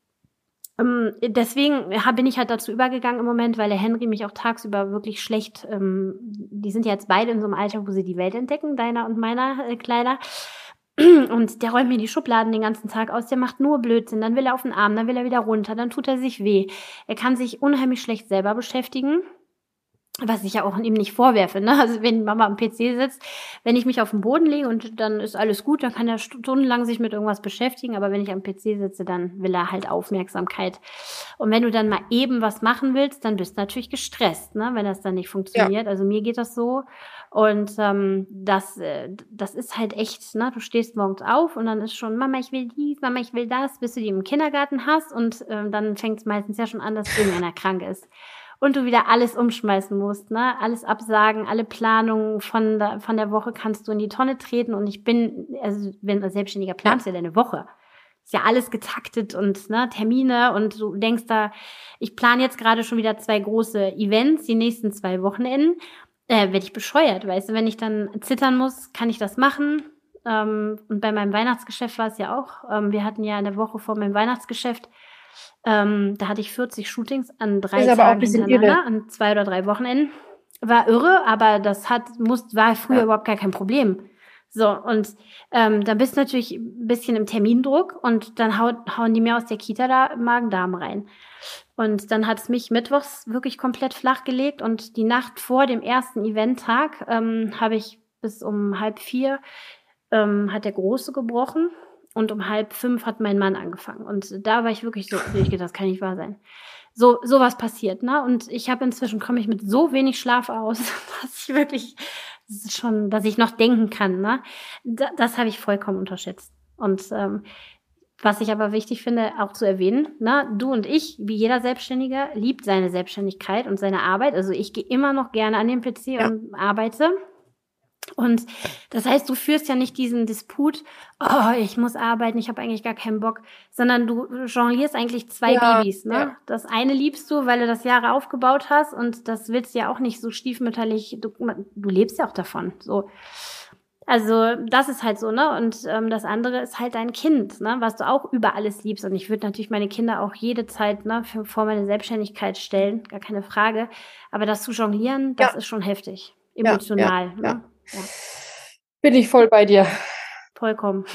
Ähm, deswegen bin ich halt dazu übergegangen im Moment, weil der Henry mich auch tagsüber wirklich schlecht, ähm, die sind ja jetzt beide in so einem Alter, wo sie die Welt entdecken, deiner und meiner äh, Kleider. Und der räumt mir die Schubladen den ganzen Tag aus, der macht nur Blödsinn, dann will er auf den Arm, dann will er wieder runter, dann tut er sich weh. Er kann sich unheimlich schlecht selber beschäftigen. Was ich ja auch ihm nicht vorwerfe, ne? Also wenn Mama am P C sitzt, wenn ich mich auf den Boden lege und dann ist alles gut, dann kann er stundenlang sich mit irgendwas beschäftigen, aber wenn ich am P C sitze, dann will er halt Aufmerksamkeit. Und wenn du dann mal eben was machen willst, dann bist du natürlich gestresst, ne? Wenn das dann nicht funktioniert. Ja. Also mir geht das so. Und ähm, das, äh, das ist halt echt, ne? Du stehst morgens auf und dann ist schon, Mama, ich will dies, Mama, ich will das, bis du die im Kindergarten hast und ähm, dann fängt es meistens ja schon an, dass irgendeiner krank ist. Und du wieder alles umschmeißen musst, ne? Alles absagen, alle Planungen von der, von der Woche kannst du in die Tonne treten. Und ich bin, also wenn du als Selbstständiger planst, ja deine Woche. Ist ja alles getaktet und ne, Termine und du denkst da, ich plane jetzt gerade schon wieder zwei große Events, die nächsten zwei Wochenenden. Äh, werde ich bescheuert, weißt du? Wenn ich dann zittern muss, kann ich das machen. Ähm, und bei meinem Weihnachtsgeschäft war es ja auch. Ähm, wir hatten ja in der Woche vor meinem Weihnachtsgeschäft Ähm, da hatte ich vierzig Shootings an drei Tagen hintereinander, irre. An zwei oder drei Wochenenden. War irre, aber das hat, muss, war früher ja. überhaupt gar kein Problem. So, und ähm, dann bist du natürlich ein bisschen im Termindruck und dann haut, hauen die mir aus der Kita da Magen-Darm rein. Und dann hat es mich mittwochs wirklich komplett flach gelegt und die Nacht vor dem ersten Eventtag ähm, habe ich bis um halb vier ähm, hat der Große gebrochen. Und um halb fünf hat mein Mann angefangen. Und da war ich wirklich so, ich gedacht, das kann nicht wahr sein. So, sowas passiert, ne? Und ich habe inzwischen, komme ich mit so wenig Schlaf aus, dass ich wirklich, das ist schon, dass ich noch denken kann, ne? Das, das habe ich vollkommen unterschätzt. Und ähm, was ich aber wichtig finde, auch zu erwähnen, ne? Du und ich, wie jeder Selbstständige, liebt seine Selbstständigkeit und seine Arbeit. Also ich gehe immer noch gerne an den P C ja. und arbeite. Und das heißt, du führst ja nicht diesen Disput, oh, ich muss arbeiten, ich habe eigentlich gar keinen Bock, sondern du jonglierst eigentlich zwei ja, Babys, ne? Ja. Das eine liebst du, weil du das Jahre aufgebaut hast und das willst du ja auch nicht so stiefmütterlich, du, du lebst ja auch davon, so. Also das ist halt so, ne? Und ähm, das andere ist halt dein Kind, ne? Was du auch über alles liebst. Und ich würde natürlich meine Kinder auch jede Zeit, ne, für, vor meine Selbstständigkeit stellen, gar keine Frage. Aber das zu jonglieren, das ja. ist schon heftig, emotional, ja, ja, ne? ja. Ja. Bin ich voll bei dir. Vollkommen.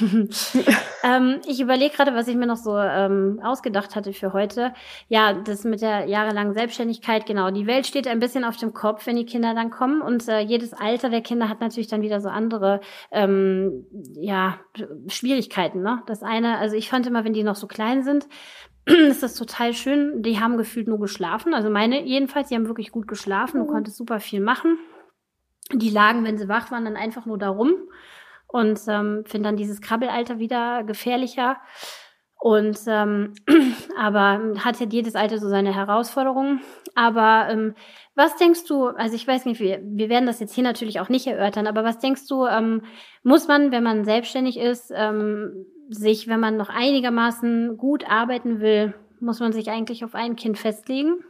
ähm, ich überlege gerade, was ich mir noch so ähm, ausgedacht hatte für heute. Ja, das mit der jahrelangen Selbstständigkeit, genau. Die Welt steht ein bisschen auf dem Kopf, wenn die Kinder dann kommen. Und äh, jedes Alter der Kinder hat natürlich dann wieder so andere ähm, ja, Schwierigkeiten. Ne? Das eine, also ich fand immer, wenn die noch so klein sind, ist das total schön. Die haben gefühlt nur geschlafen. Also meine jedenfalls, die haben wirklich gut geschlafen. Du konntest super viel machen. Die lagen, wenn sie wach waren, dann einfach nur da rum und ähm, finde dann dieses Krabbelalter wieder gefährlicher. Und ähm, aber hat ja jedes Alter so seine Herausforderungen. Aber ähm, was denkst du, also ich weiß nicht, wir, wir werden das jetzt hier natürlich auch nicht erörtern, aber was denkst du, ähm, muss man, wenn man selbstständig ist, ähm, sich, wenn man noch einigermaßen gut arbeiten will, muss man sich eigentlich auf ein Kind festlegen?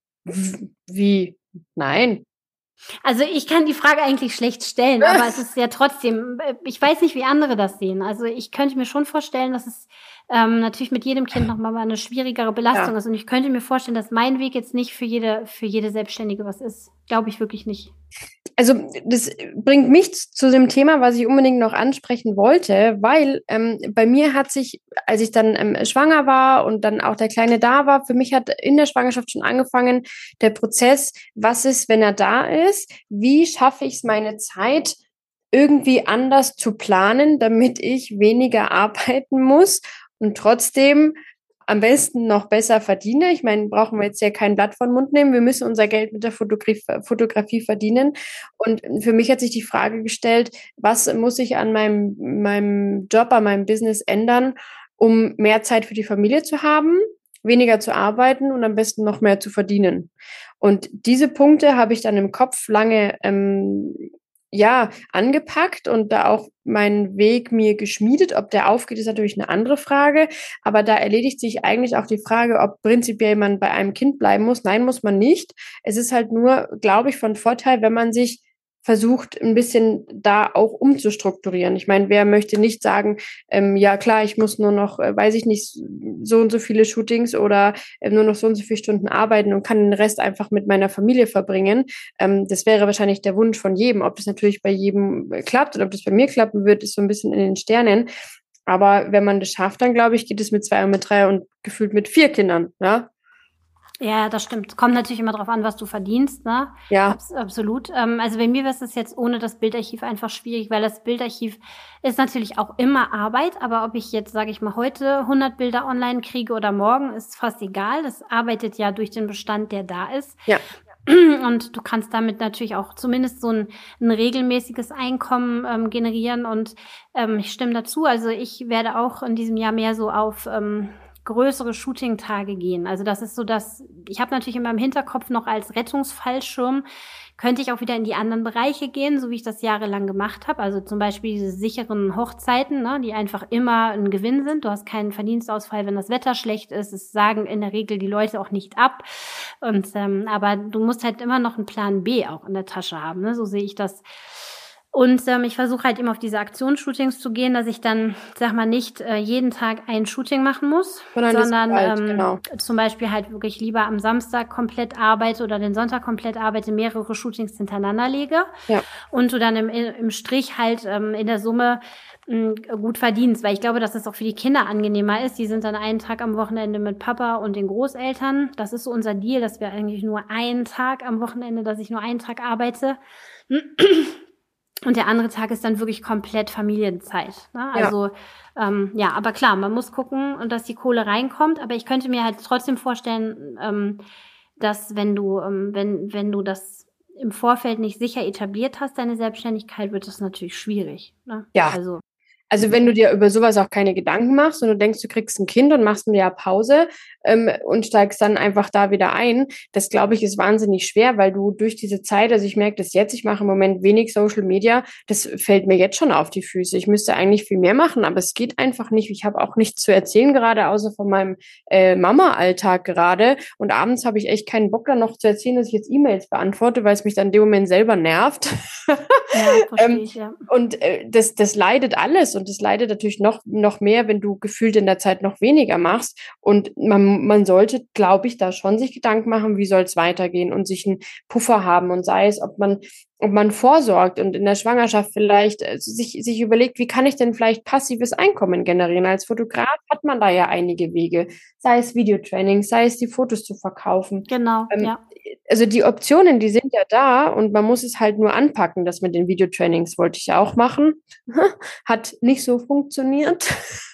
Wie? Nein. Also ich kann die Frage eigentlich schlecht stellen, aber es ist ja trotzdem, ich weiß nicht, wie andere das sehen. Also ich könnte mir schon vorstellen, dass es ähm, natürlich mit jedem Kind nochmal eine schwierigere Belastung ja. ist. Und ich könnte mir vorstellen, dass mein Weg jetzt nicht für jede, für jede Selbstständige was ist. Glaube ich wirklich nicht. Also das bringt mich zu dem Thema, was ich unbedingt noch ansprechen wollte, weil ähm, bei mir hat sich, als ich dann ähm, schwanger war und dann auch der Kleine da war, für mich hat in der Schwangerschaft schon angefangen der Prozess, was ist, wenn er da ist, wie schaffe ich es, meine Zeit irgendwie anders zu planen, damit ich weniger arbeiten muss und trotzdem am besten noch besser verdiene. Ich meine, brauchen wir jetzt ja kein Blatt von den Mund nehmen. Wir müssen unser Geld mit der Fotografie, Fotografie verdienen. Und für mich hat sich die Frage gestellt, was muss ich an meinem, meinem Job, an meinem Business ändern, um mehr Zeit für die Familie zu haben, weniger zu arbeiten und am besten noch mehr zu verdienen. Und diese Punkte habe ich dann im Kopf lange ähm, ja, angepackt und da auch meinen Weg mir geschmiedet. Ob der aufgeht, ist natürlich eine andere Frage. Aber da erledigt sich eigentlich auch die Frage, ob prinzipiell man bei einem Kind bleiben muss. Nein, muss man nicht. Es ist halt nur, glaube ich, von Vorteil, wenn man sich versucht, ein bisschen da auch umzustrukturieren. Ich meine, wer möchte nicht sagen, ähm, ja klar, ich muss nur noch, äh, weiß ich nicht, so und so viele Shootings oder äh, nur noch so und so viele Stunden arbeiten und kann den Rest einfach mit meiner Familie verbringen. Ähm, das wäre wahrscheinlich der Wunsch von jedem. Ob das natürlich bei jedem klappt oder ob das bei mir klappen wird, ist so ein bisschen in den Sternen. Aber wenn man das schafft, dann glaube ich, geht es mit zwei und mit drei und gefühlt mit vier Kindern, ja. Ja, das stimmt. Kommt natürlich immer drauf an, was du verdienst, ne? Ja. Abs- absolut. Ähm, also bei mir wäre es jetzt ohne das Bildarchiv einfach schwierig, weil das Bildarchiv ist natürlich auch immer Arbeit, aber ob ich jetzt, sage ich mal, heute hundert Bilder online kriege oder morgen, ist fast egal. Das arbeitet ja durch den Bestand, der da ist. Ja. Und du kannst damit natürlich auch zumindest so ein, ein regelmäßiges Einkommen ähm, generieren. Und ähm, ich stimme dazu. Also ich werde auch in diesem Jahr mehr so auf ähm, größere Shooting-Tage gehen. Also das ist so, dass ich habe natürlich in meinem Hinterkopf noch als Rettungsfallschirm, könnte ich auch wieder in die anderen Bereiche gehen, so wie ich das jahrelang gemacht habe. Also zum Beispiel diese sicheren Hochzeiten, ne, die einfach immer ein Gewinn sind. Du hast keinen Verdienstausfall, wenn das Wetter schlecht ist. Es sagen in der Regel die Leute auch nicht ab. Und ähm, aber du musst halt immer noch einen Plan B auch in der Tasche haben. Ne? So sehe ich das. Und ähm, ich versuche halt immer auf diese Aktionsshootings zu gehen, dass ich dann, sag mal, nicht äh, jeden Tag ein Shooting machen muss, Sondern das sondern halt, ähm, genau. zum Beispiel halt wirklich lieber am Samstag komplett arbeite oder den Sonntag komplett arbeite, mehrere Shootings hintereinander lege Ja. und du dann im, im Strich halt ähm, in der Summe mh, gut verdienst, weil ich glaube, dass das auch für die Kinder angenehmer ist. Die sind dann einen Tag am Wochenende mit Papa und den Großeltern. Das ist so unser Deal, dass wir eigentlich nur einen Tag am Wochenende, dass ich nur einen Tag arbeite. Und der andere Tag ist dann wirklich komplett Familienzeit. Ne? Also ja. Ähm, ja, aber klar, man muss gucken, dass die Kohle reinkommt. Aber ich könnte mir halt trotzdem vorstellen, ähm, dass wenn du, ähm, wenn wenn du das im Vorfeld nicht sicher etabliert hast, deine Selbstständigkeit, wird das natürlich schwierig. Ne? Ja. Also Also wenn du dir über sowas auch keine Gedanken machst und du denkst, du kriegst ein Kind und machst ein Jahr Pause ähm, und steigst dann einfach da wieder ein, das glaube ich ist wahnsinnig schwer, weil du durch diese Zeit, also ich merke das jetzt, ich mache im Moment wenig Social Media, das fällt mir jetzt schon auf die Füße. Ich müsste eigentlich viel mehr machen, aber es geht einfach nicht. Ich habe auch nichts zu erzählen gerade, außer von meinem äh, Mama-Alltag gerade. Und abends habe ich echt keinen Bock, dann noch zu erzählen, dass ich jetzt E-Mails beantworte, weil es mich dann in dem Moment selber nervt. Ja, verstehe ich, ja. Und äh, das, das leidet alles und das leidet natürlich noch, noch mehr, wenn du gefühlt in der Zeit noch weniger machst. Und man, man sollte, glaube ich, da schon sich Gedanken machen, wie soll es weitergehen und sich einen Puffer haben und sei es, ob man, ob man vorsorgt und in der Schwangerschaft vielleicht äh, sich, sich überlegt, wie kann ich denn vielleicht passives Einkommen generieren? Als Fotograf hat man da ja einige Wege, sei es Videotraining, sei es die Fotos zu verkaufen. Genau, ähm, ja. Also die Optionen, die sind ja da und man muss es halt nur anpacken. Das mit den Videotrainings wollte ich ja auch machen. Hat nicht so funktioniert.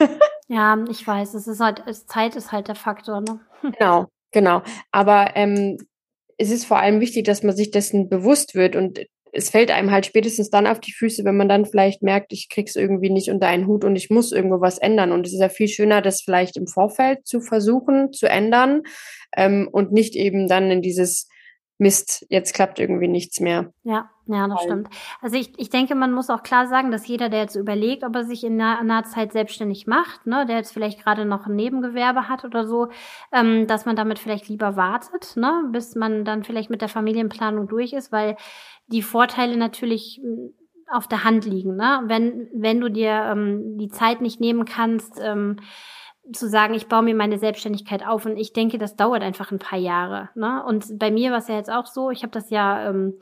Ja, ich weiß, es ist halt, es, Zeit ist halt der Faktor, ne? Genau, genau. Aber ähm, es ist vor allem wichtig, dass man sich dessen bewusst wird und es fällt einem halt spätestens dann auf die Füße, wenn man dann vielleicht merkt, ich krieg's irgendwie nicht unter einen Hut und ich muss irgendwo was ändern. Und es ist ja viel schöner, das vielleicht im Vorfeld zu versuchen, zu ändern ähm, und nicht eben dann in dieses Mist, jetzt klappt irgendwie nichts mehr. Ja, ja, das stimmt. Also ich, ich denke, man muss auch klar sagen, dass jeder, der jetzt überlegt, ob er sich in naher, naher Zeit selbstständig macht, ne, der jetzt vielleicht gerade noch ein Nebengewerbe hat oder so, ähm, dass man damit vielleicht lieber wartet, ne, bis man dann vielleicht mit der Familienplanung durch ist, weil die Vorteile natürlich auf der Hand liegen, ne? Wenn, wenn du dir ähm, die Zeit nicht nehmen kannst, ähm, zu sagen, ich baue mir meine Selbstständigkeit auf und ich denke, das dauert einfach ein paar Jahre. Ne? Und bei mir war es ja jetzt auch so, ich habe das ja ähm,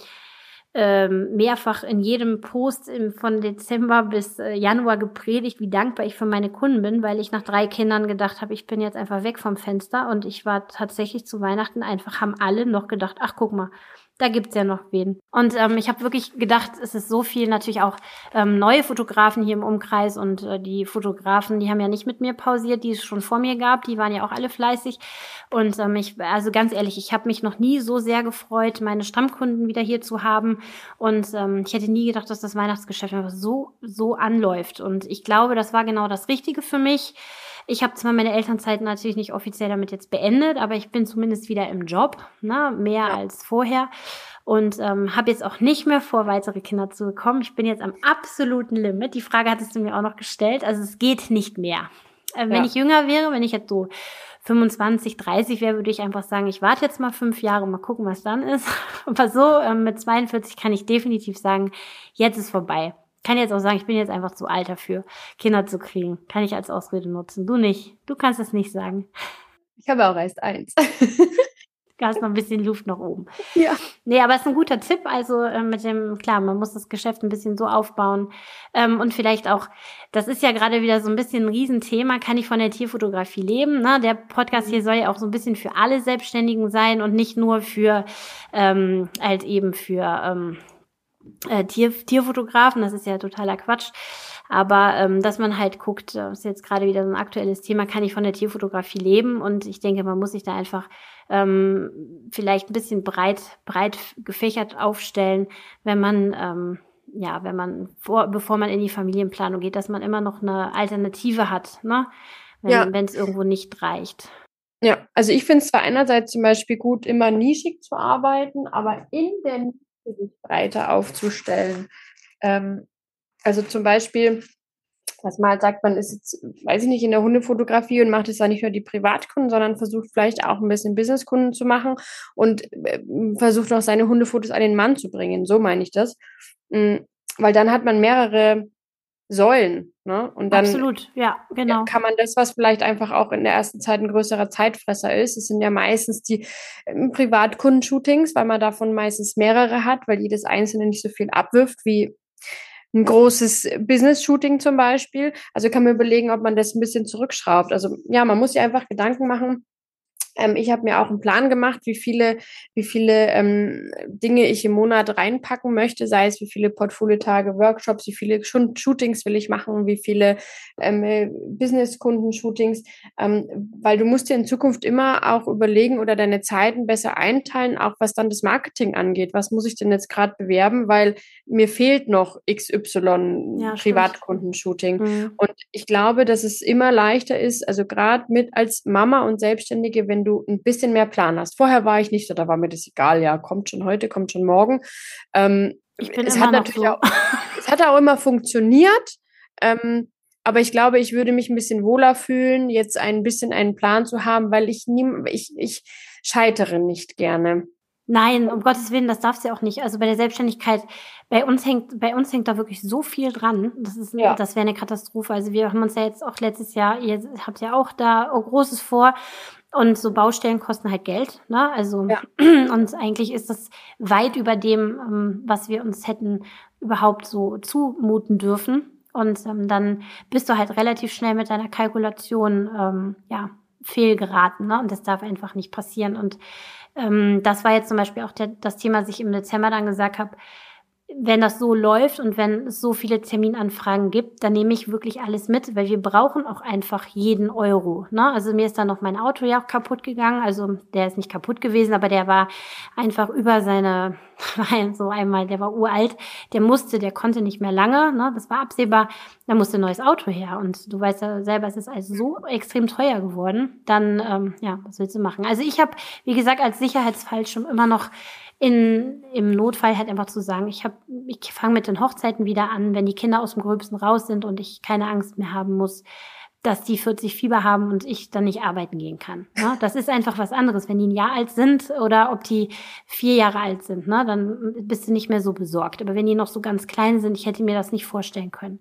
ähm, mehrfach in jedem Post im, von Dezember bis äh, Januar gepredigt, wie dankbar ich für meine Kunden bin, weil ich nach drei Kindern gedacht habe, ich bin jetzt einfach weg vom Fenster und ich war tatsächlich zu Weihnachten einfach, haben alle noch gedacht, ach guck mal, da gibt's ja noch wen. Und ähm, ich habe wirklich gedacht, es ist so viel, natürlich auch ähm, neue Fotografen hier im Umkreis und äh, die Fotografen, die haben ja nicht mit mir pausiert, die es schon vor mir gab, die waren ja auch alle fleißig. Und ähm, ich, also ganz ehrlich, ich habe mich noch nie so sehr gefreut, meine Stammkunden wieder hier zu haben. Und ähm, ich hätte nie gedacht, dass das Weihnachtsgeschäft einfach so, so anläuft. Und ich glaube, das war genau das Richtige für mich. Ich habe zwar meine Elternzeit natürlich nicht offiziell damit jetzt beendet, aber ich bin zumindest wieder im Job, ne, mehr ja. als vorher. Und ähm, habe jetzt auch nicht mehr vor, weitere Kinder zu bekommen. Ich bin jetzt am absoluten Limit. Die Frage hattest du mir auch noch gestellt. Also es geht nicht mehr. Äh, wenn ja. ich jünger wäre, wenn ich jetzt so fünfundzwanzig, dreißig wäre, würde ich einfach sagen, ich warte jetzt mal fünf Jahre, mal gucken, was dann ist. Aber so ähm, mit zweiundvierzig kann ich definitiv sagen, jetzt ist vorbei. Kann jetzt auch sagen, ich bin jetzt einfach zu alt dafür, Kinder zu kriegen. Kann ich als Ausrede nutzen. Du nicht. Du kannst es nicht sagen. Ich habe auch erst eins. Da ist noch ein bisschen Luft nach oben. Ja. Nee, aber es ist ein guter Tipp. Also äh, mit dem, klar, man muss das Geschäft ein bisschen so aufbauen. Ähm, und vielleicht auch, das ist ja gerade wieder so ein bisschen ein Riesenthema, kann ich von der Tierfotografie leben? Ne? Der Podcast hier soll ja auch so ein bisschen für alle Selbstständigen sein und nicht nur für, ähm, halt eben für ähm, äh, Tier, Tierfotografen. Das ist ja totaler Quatsch. Aber ähm, dass man halt guckt, das ist jetzt gerade wieder so ein aktuelles Thema, kann ich von der Tierfotografie leben? Und ich denke, man muss sich da einfach ähm, vielleicht ein bisschen breit, breit gefächert aufstellen, wenn man, ähm, ja, wenn man vor, bevor man in die Familienplanung geht, dass man immer noch eine Alternative hat, ne? Wenn, Ja. wenn es irgendwo nicht reicht. Ja, also ich finde es zwar einerseits zum Beispiel gut, immer nischig zu arbeiten, aber in der Nische sich breiter aufzustellen. Ähm, also zum Beispiel, dass man halt sagt, man ist jetzt, weiß ich nicht, in der Hundefotografie und macht es dann nicht nur die Privatkunden, sondern versucht vielleicht auch ein bisschen Businesskunden zu machen und äh, versucht noch seine Hundefotos an den Mann zu bringen. So meine ich das. Mhm, weil dann hat man mehrere Säulen, ne? Und dann Absolut, ja, genau. kann man das, was vielleicht einfach auch in der ersten Zeit ein größerer Zeitfresser ist, es sind ja meistens die ähm, Privatkundenshootings, weil man davon meistens mehrere hat, weil jedes einzelne nicht so viel abwirft wie ein großes Business-Shooting zum Beispiel. Also kann man überlegen, ob man das ein bisschen zurückschraubt. Also ja, man muss sich einfach Gedanken machen. Ähm, ich habe mir auch einen Plan gemacht, wie viele, wie viele ähm, Dinge ich im Monat reinpacken möchte, sei es wie viele Portfoliotage, Workshops, wie viele Shootings will ich machen, wie viele ähm, Business-Kunden-Shootings, ähm, weil du musst dir in Zukunft immer auch überlegen oder deine Zeiten besser einteilen, auch was dann das Marketing angeht. Was muss ich denn jetzt gerade bewerben, weil mir fehlt noch X Y Ja, Privatkunden-Shooting. Mhm. Und ich glaube, dass es immer leichter ist, also gerade mit als Mama und Selbstständige, wenn du ein bisschen mehr Plan hast. Vorher war ich nicht so, da war mir das egal, ja, kommt schon heute, kommt schon morgen. Ähm, Ich bin es immer hat noch natürlich so. auch, es hat auch immer funktioniert, ähm, aber ich glaube, ich würde mich ein bisschen wohler fühlen, jetzt ein bisschen einen Plan zu haben, weil ich nie, ich, ich scheitere nicht gerne. Nein, um Gottes Willen, das darfst du auch nicht. Also bei der Selbstständigkeit, bei uns hängt, bei uns hängt da wirklich so viel dran. Das ist, Ja. das wäre eine Katastrophe. Also wir haben uns ja jetzt auch letztes Jahr, ihr habt ja auch da Großes vor. Und so Baustellen kosten halt Geld, ne? Also, Ja. und eigentlich ist das weit über dem, ähm, was wir uns hätten überhaupt so zumuten dürfen. Und ähm, dann bist du halt relativ schnell mit deiner Kalkulation, ähm, ja, fehlgeraten, ne? Und das darf einfach nicht passieren. Und ähm, das war jetzt zum Beispiel auch der, das Thema, das ich im Dezember dann gesagt habe, wenn das so läuft und wenn es so viele Terminanfragen gibt, dann nehme ich wirklich alles mit, weil wir brauchen auch einfach jeden Euro, ne? Also mir ist dann noch mein Auto ja auch kaputt gegangen, also der ist nicht kaputt gewesen, aber der war einfach über seine, so einmal, der war uralt, der musste, der konnte nicht mehr lange, ne? Das war absehbar, da musste ein neues Auto her und du weißt ja selber, es ist also so extrem teuer geworden, dann, ähm, ja, was willst du machen? Also ich habe, wie gesagt, als Sicherheitsfall schon immer noch in, im Notfall halt einfach zu sagen, ich habe, ich fange mit den Hochzeiten wieder an, wenn die Kinder aus dem Gröbsten raus sind und ich keine Angst mehr haben muss, dass die vierzig Fieber haben und ich dann nicht arbeiten gehen kann. Ne? Das ist einfach was anderes. Wenn die ein Jahr alt sind oder ob die vier Jahre alt sind, ne, dann bist du nicht mehr so besorgt. Aber wenn die noch so ganz klein sind, ich hätte mir das nicht vorstellen können,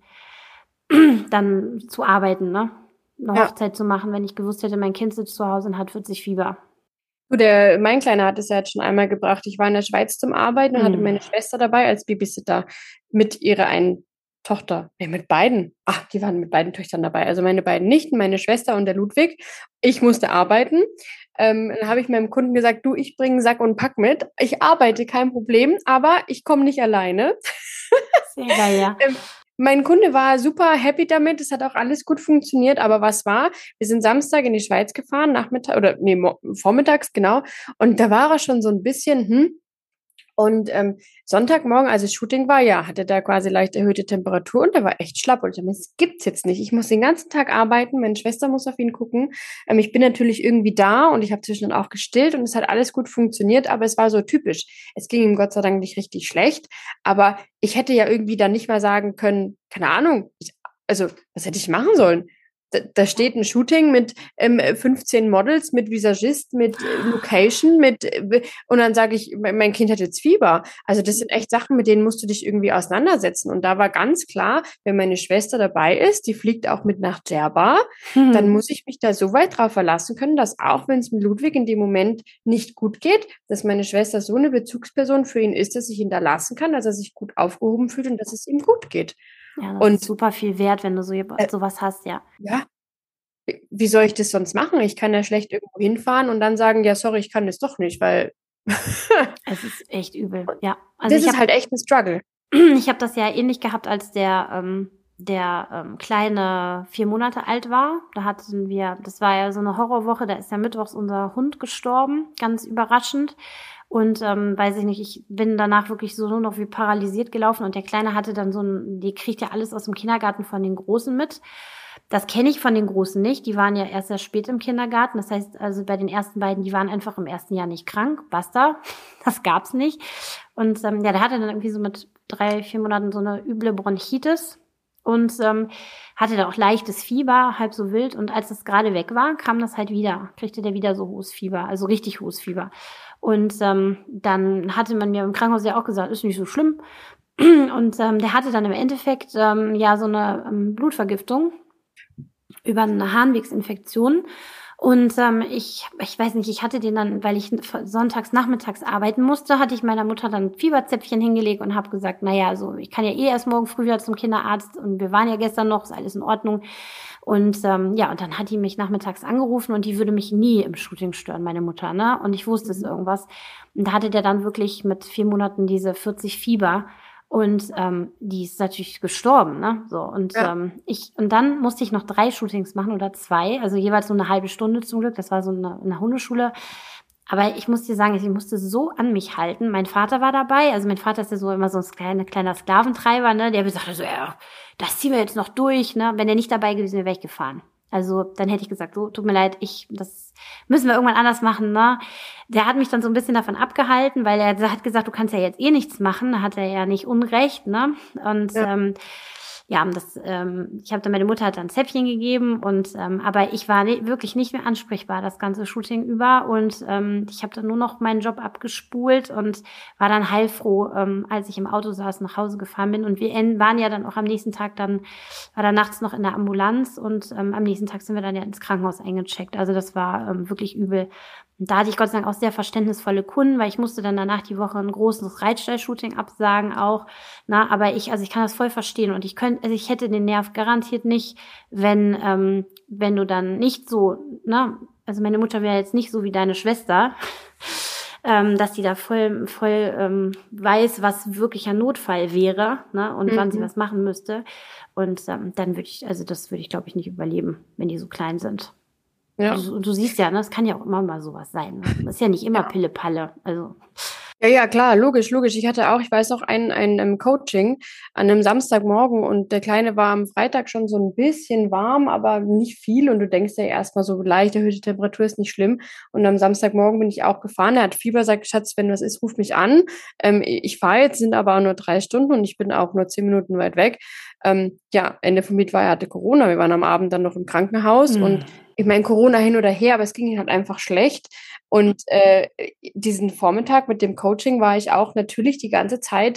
dann zu arbeiten, ne? Eine Ja. Hochzeit zu machen, wenn ich gewusst hätte, mein Kind sitzt zu Hause und hat vierzig Fieber. Du, der, mein Kleiner hat es ja jetzt schon einmal gebracht. Ich war in der Schweiz zum Arbeiten und Mhm. hatte meine Schwester dabei als Babysitter mit ihrer einen Tochter. Nee, mit beiden. Ach, die waren mit beiden Töchtern dabei. Also meine beiden Nichten, meine Schwester und der Ludwig. Ich musste arbeiten. Ähm, dann habe ich meinem Kunden gesagt, du, ich bringe Sack und Pack mit. Ich arbeite, kein Problem, aber ich komme nicht alleine. Sehr geil, ja. ähm, Mein Kunde war super happy damit, es hat auch alles gut funktioniert, aber was war? Wir sind Samstag in die Schweiz gefahren, Nachmittag, oder nee, vormittags, genau, und da war er schon so ein bisschen, hm, und ähm, Sonntagmorgen, als es Shooting war, ja, hatte da quasi leicht erhöhte Temperatur und der war echt schlapp. Und ich dachte, das gibt's jetzt nicht. Ich muss den ganzen Tag arbeiten, meine Schwester muss auf ihn gucken. Ähm, ich bin natürlich irgendwie da und ich habe zwischendurch auch gestillt und es hat alles gut funktioniert, aber es war so typisch. Es ging ihm Gott sei Dank nicht richtig schlecht, aber ich hätte ja irgendwie dann nicht mal sagen können, keine Ahnung, ich, also was hätte ich machen sollen? da, da steht ein Shooting mit ähm, fünfzehn Models, mit Visagist, mit äh, Location, mit äh, und dann sage ich, mein Kind hat jetzt Fieber. Also das sind echt Sachen, mit denen musst du dich irgendwie auseinandersetzen. Und da war ganz klar, wenn meine Schwester dabei ist, die fliegt auch mit nach Djerba, hm. dann muss ich mich da so weit drauf verlassen können, dass auch wenn es mit Ludwig in dem Moment nicht gut geht, dass meine Schwester so eine Bezugsperson für ihn ist, dass ich ihn da lassen kann, dass er sich gut aufgehoben fühlt und dass es ihm gut geht. Ja, das und, ist super viel wert, wenn du so äh, sowas hast, ja. Ja. Wie soll ich das sonst machen? Ich kann ja schlecht irgendwo hinfahren und dann sagen, ja, sorry, ich kann das doch nicht, weil es ist echt übel, ja. Also das ist hab, halt echt ein Struggle. Ich habe das ja ähnlich gehabt, als der ähm, der ähm, Kleine vier Monate alt war. Da hatten wir, das war ja so eine Horrorwoche, da ist ja mittwochs unser Hund gestorben, ganz überraschend. Und ähm, weiß ich nicht, ich bin danach wirklich so nur noch wie paralysiert gelaufen und der Kleine hatte dann so ein, die kriegt ja alles aus dem Kindergarten von den Großen mit. Das kenne ich von den Großen nicht, die waren ja erst sehr spät im Kindergarten. Das heißt also bei den ersten beiden, die waren einfach im ersten Jahr nicht krank, basta, das gab's nicht. Und ähm, ja, der hatte dann irgendwie so mit drei, vier Monaten so eine üble Bronchitis und ähm, hatte da auch leichtes Fieber, halb so wild. Und als das gerade weg war, kam das halt wieder, kriegte der wieder so hohes Fieber, also richtig hohes Fieber. Und ähm, dann hatte man mir im Krankenhaus ja auch gesagt, ist nicht so schlimm. Und ähm, der hatte dann im Endeffekt ähm, ja so eine ähm, Blutvergiftung über eine Harnwegsinfektion. Und ähm, ich, ich weiß nicht, ich hatte den dann, weil ich sonntags nachmittags arbeiten musste, hatte ich meiner Mutter dann Fieberzäpfchen hingelegt und habe gesagt, naja, also ich kann ja eh erst morgen früh wieder zum Kinderarzt und wir waren ja gestern noch, ist alles in Ordnung. Und ähm, ja, und dann hat die mich nachmittags angerufen und die würde mich nie im Shooting stören, meine Mutter, ne? Und ich wusste es irgendwas. Und da hatte der dann wirklich mit vier Monaten diese vierzig Fieber. Und ähm, die ist natürlich gestorben, ne? So und ja. ähm, ich und dann musste ich noch drei Shootings machen oder zwei, also jeweils so eine halbe Stunde zum Glück. Das war so eine, eine Hundeschule. Aber ich muss dir sagen, ich musste so an mich halten. Mein Vater war dabei, also mein Vater ist ja so immer so ein kleiner, kleiner Sklaventreiber, ne? Der sagte so, ja, das ziehen wir jetzt noch durch, ne? Wenn der nicht dabei gewesen wäre, wäre ich gefahren. Also dann hätte ich gesagt, so, tut mir leid, ich, das müssen wir irgendwann anders machen, ne? Der hat mich dann so ein bisschen davon abgehalten, weil er hat gesagt, du kannst ja jetzt eh nichts machen, da hat er ja nicht Unrecht, ne? Und ja, ähm, ja das, ähm, ich habe dann, meine Mutter hat dann ein Zäpfchen gegeben und ähm, aber ich war ne, wirklich nicht mehr ansprechbar das ganze Shooting über und ähm, ich habe dann nur noch meinen Job abgespult und war dann heilfroh, ähm, als ich im Auto saß, nach Hause gefahren bin und wir waren ja dann auch am nächsten Tag dann, war dann nachts noch in der Ambulanz und ähm, am nächsten Tag sind wir dann ja ins Krankenhaus eingecheckt, also das war ähm, wirklich übel. Und da hatte ich Gott sei Dank auch sehr verständnisvolle Kunden, weil ich musste dann danach die Woche ein großes Reitstall-Shooting absagen auch. Na, aber ich, also ich kann das voll verstehen und ich könnte, also ich hätte den Nerv garantiert nicht, wenn, ähm, wenn du dann nicht so, ne, also meine Mutter wäre jetzt nicht so wie deine Schwester, ähm, dass die da voll, voll ähm, weiß, was wirklich ein Notfall wäre, ne, und mhm. wann sie was machen müsste. Und ähm, dann würde ich, also das würde ich, glaube ich, nicht überleben, wenn die so klein sind. Ja. Du, du siehst ja, ne, es kann ja auch immer mal sowas sein. Ne? Das ist ja nicht immer ja. Pille-Palle. Also. Ja, ja, klar, logisch, logisch. Ich hatte auch, ich weiß noch, ein, ein, ein Coaching an einem Samstagmorgen und der Kleine war am Freitag schon so ein bisschen warm, aber nicht viel und du denkst ja erstmal so leicht erhöhte Temperatur ist nicht schlimm und am Samstagmorgen bin ich auch gefahren, er hat Fieber, sagt, Schatz, wenn was ist, ruf mich an. Ähm, ich fahre jetzt, sind aber auch nur drei Stunden und ich bin auch nur zehn Minuten weit weg. Ähm, ja, Ende vom Lied war, er hatte Corona, wir waren am Abend dann noch im Krankenhaus mhm. und ich meine, Corona hin oder her, aber es ging ihm halt einfach schlecht. Und äh, diesen Vormittag mit dem Coaching war ich auch natürlich die ganze Zeit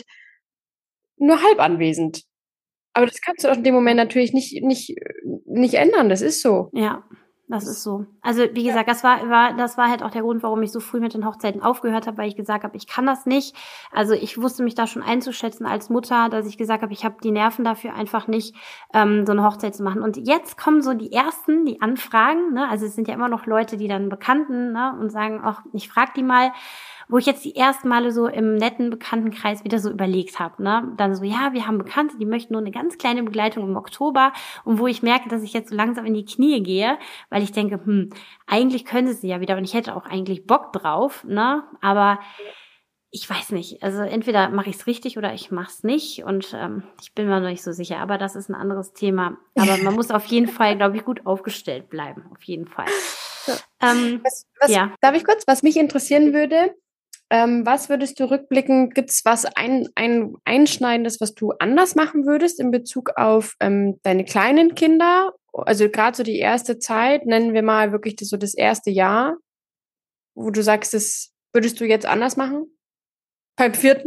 nur halb anwesend. Aber das kannst du auch in dem Moment natürlich nicht, nicht, nicht ändern. Das ist so. Ja, das ist so. Also wie gesagt, das war, war, das war halt auch der Grund, warum ich so früh mit den Hochzeiten aufgehört habe, weil ich gesagt habe, ich kann das nicht. Also ich wusste mich da schon einzuschätzen als Mutter, dass ich gesagt habe, ich habe die Nerven dafür einfach nicht, ähm, so eine Hochzeit zu machen. Und jetzt kommen so die ersten, die Anfragen, ne? Also es sind ja immer noch Leute, die dann Bekannten, ne, und sagen, ach, ich frag die mal, wo ich jetzt die ersten Male so im netten Bekanntenkreis wieder so überlegt habe, ne? Dann so, ja, wir haben Bekannte, die möchten nur eine ganz kleine Begleitung im Oktober und wo ich merke, dass ich jetzt so langsam in die Knie gehe, weil ich denke, hm, eigentlich könnte sie ja wieder und ich hätte auch eigentlich Bock drauf, ne? Aber ich weiß nicht, also entweder mache ich es richtig oder ich mache es nicht und ähm, ich bin mir noch nicht so sicher, aber das ist ein anderes Thema. Aber man muss auf jeden Fall, glaube ich, gut aufgestellt bleiben, auf jeden Fall. Ja. Ähm, was, was, ja. Darf ich kurz, was mich interessieren würde, Ähm, was würdest du rückblickend, gibt es was ein, ein Einschneidendes, was du anders machen würdest in Bezug auf ähm, deine kleinen Kinder? Also gerade so die erste Zeit, nennen wir mal wirklich das, so das erste Jahr, wo du sagst, das würdest du jetzt anders machen? Beim vierten?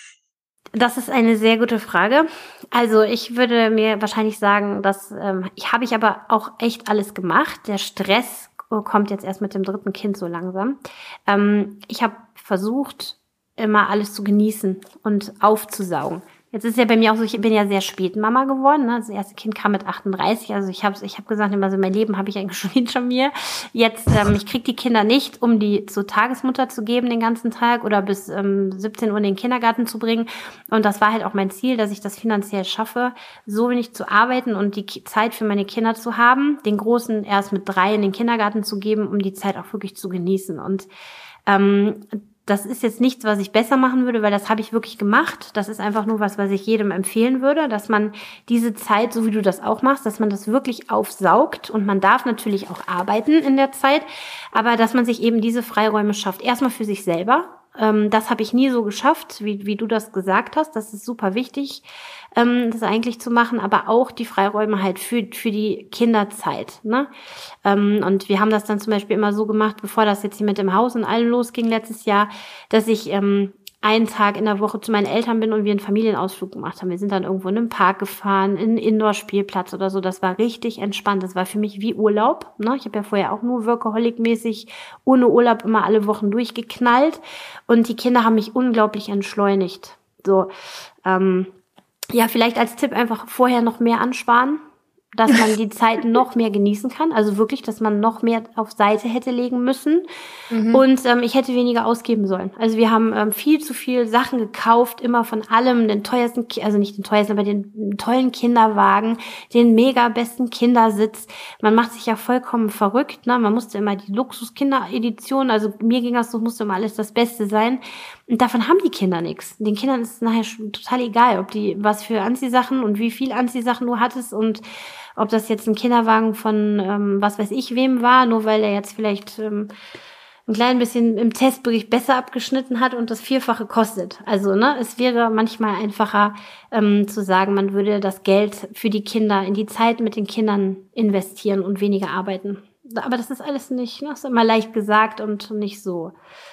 Das ist eine sehr gute Frage. Also ich würde mir wahrscheinlich sagen, dass ähm, ich habe ich aber auch echt alles gemacht. Der Stress kommt jetzt erst mit dem dritten Kind so langsam. Ähm, ich habe versucht, immer alles zu genießen und aufzusaugen. Jetzt ist ja bei mir auch so, ich bin ja sehr spät Mama geworden. Ne? Das erste Kind kam mit achtunddreißig. Also ich habe ich hab gesagt, immer so mein Leben habe ich eigentlich schon hinter mir. Jetzt, ähm, ich kriege die Kinder nicht, um die zur Tagesmutter zu geben den ganzen Tag oder bis ähm, siebzehn Uhr in den Kindergarten zu bringen. Und das war halt auch mein Ziel, dass ich das finanziell schaffe, so wenig zu arbeiten und die Zeit für meine Kinder zu haben, den Großen erst mit drei in den Kindergarten zu geben, um die Zeit auch wirklich zu genießen. Und ähm, das ist jetzt nichts, was ich besser machen würde, weil das habe ich wirklich gemacht. Das ist einfach nur was, was ich jedem empfehlen würde, dass man diese Zeit, so wie du das auch machst, dass man das wirklich aufsaugt. Und man darf natürlich auch arbeiten in der Zeit, aber dass man sich eben diese Freiräume schafft. Erstmal für sich selber. Ähm, das habe ich nie so geschafft, wie, wie du das gesagt hast. Das ist super wichtig, ähm, das eigentlich zu machen, aber auch die Freiräume halt für, für die Kinderzeit, ne? Ähm, und wir haben das dann zum Beispiel immer so gemacht, bevor das jetzt hier mit dem Haus und allem losging letztes Jahr, dass ich ähm, einen Tag in der Woche zu meinen Eltern bin und wir einen Familienausflug gemacht haben. Wir sind dann irgendwo in einen Park gefahren, in einen Indoor-Spielplatz oder so. Das war richtig entspannt. Das war für mich wie Urlaub, ne? Ich habe ja vorher auch nur Workaholic-mäßig ohne Urlaub immer alle Wochen durchgeknallt. Und die Kinder haben mich unglaublich entschleunigt. So, ähm, ja, vielleicht als Tipp einfach vorher noch mehr ansparen, dass man die Zeit noch mehr genießen kann. Also wirklich, dass man noch mehr auf Seite hätte legen müssen. Mhm. Und ähm, ich hätte weniger ausgeben sollen. Also wir haben ähm, viel zu viel Sachen gekauft, immer von allem, den teuersten, also nicht den teuersten, aber den tollen Kinderwagen, den mega besten Kindersitz. Man macht sich ja vollkommen verrückt, ne? Man musste immer die Luxus-Kinder-Edition, also mir ging das so, musste immer alles das Beste sein. Und davon haben die Kinder nichts. Den Kindern ist es nachher schon total egal, ob die was für Anziehsachen und wie viel Anziehsachen du hattest und ob das jetzt ein Kinderwagen von ähm, was weiß ich wem war, nur weil er jetzt vielleicht ähm, ein klein bisschen im Testbericht besser abgeschnitten hat und das Vierfache kostet. Also ne, es wäre manchmal einfacher ähm, zu sagen, man würde das Geld für die Kinder in die Zeit mit den Kindern investieren und weniger arbeiten. Aber das ist alles nicht, ne, ist immer leicht gesagt und nicht so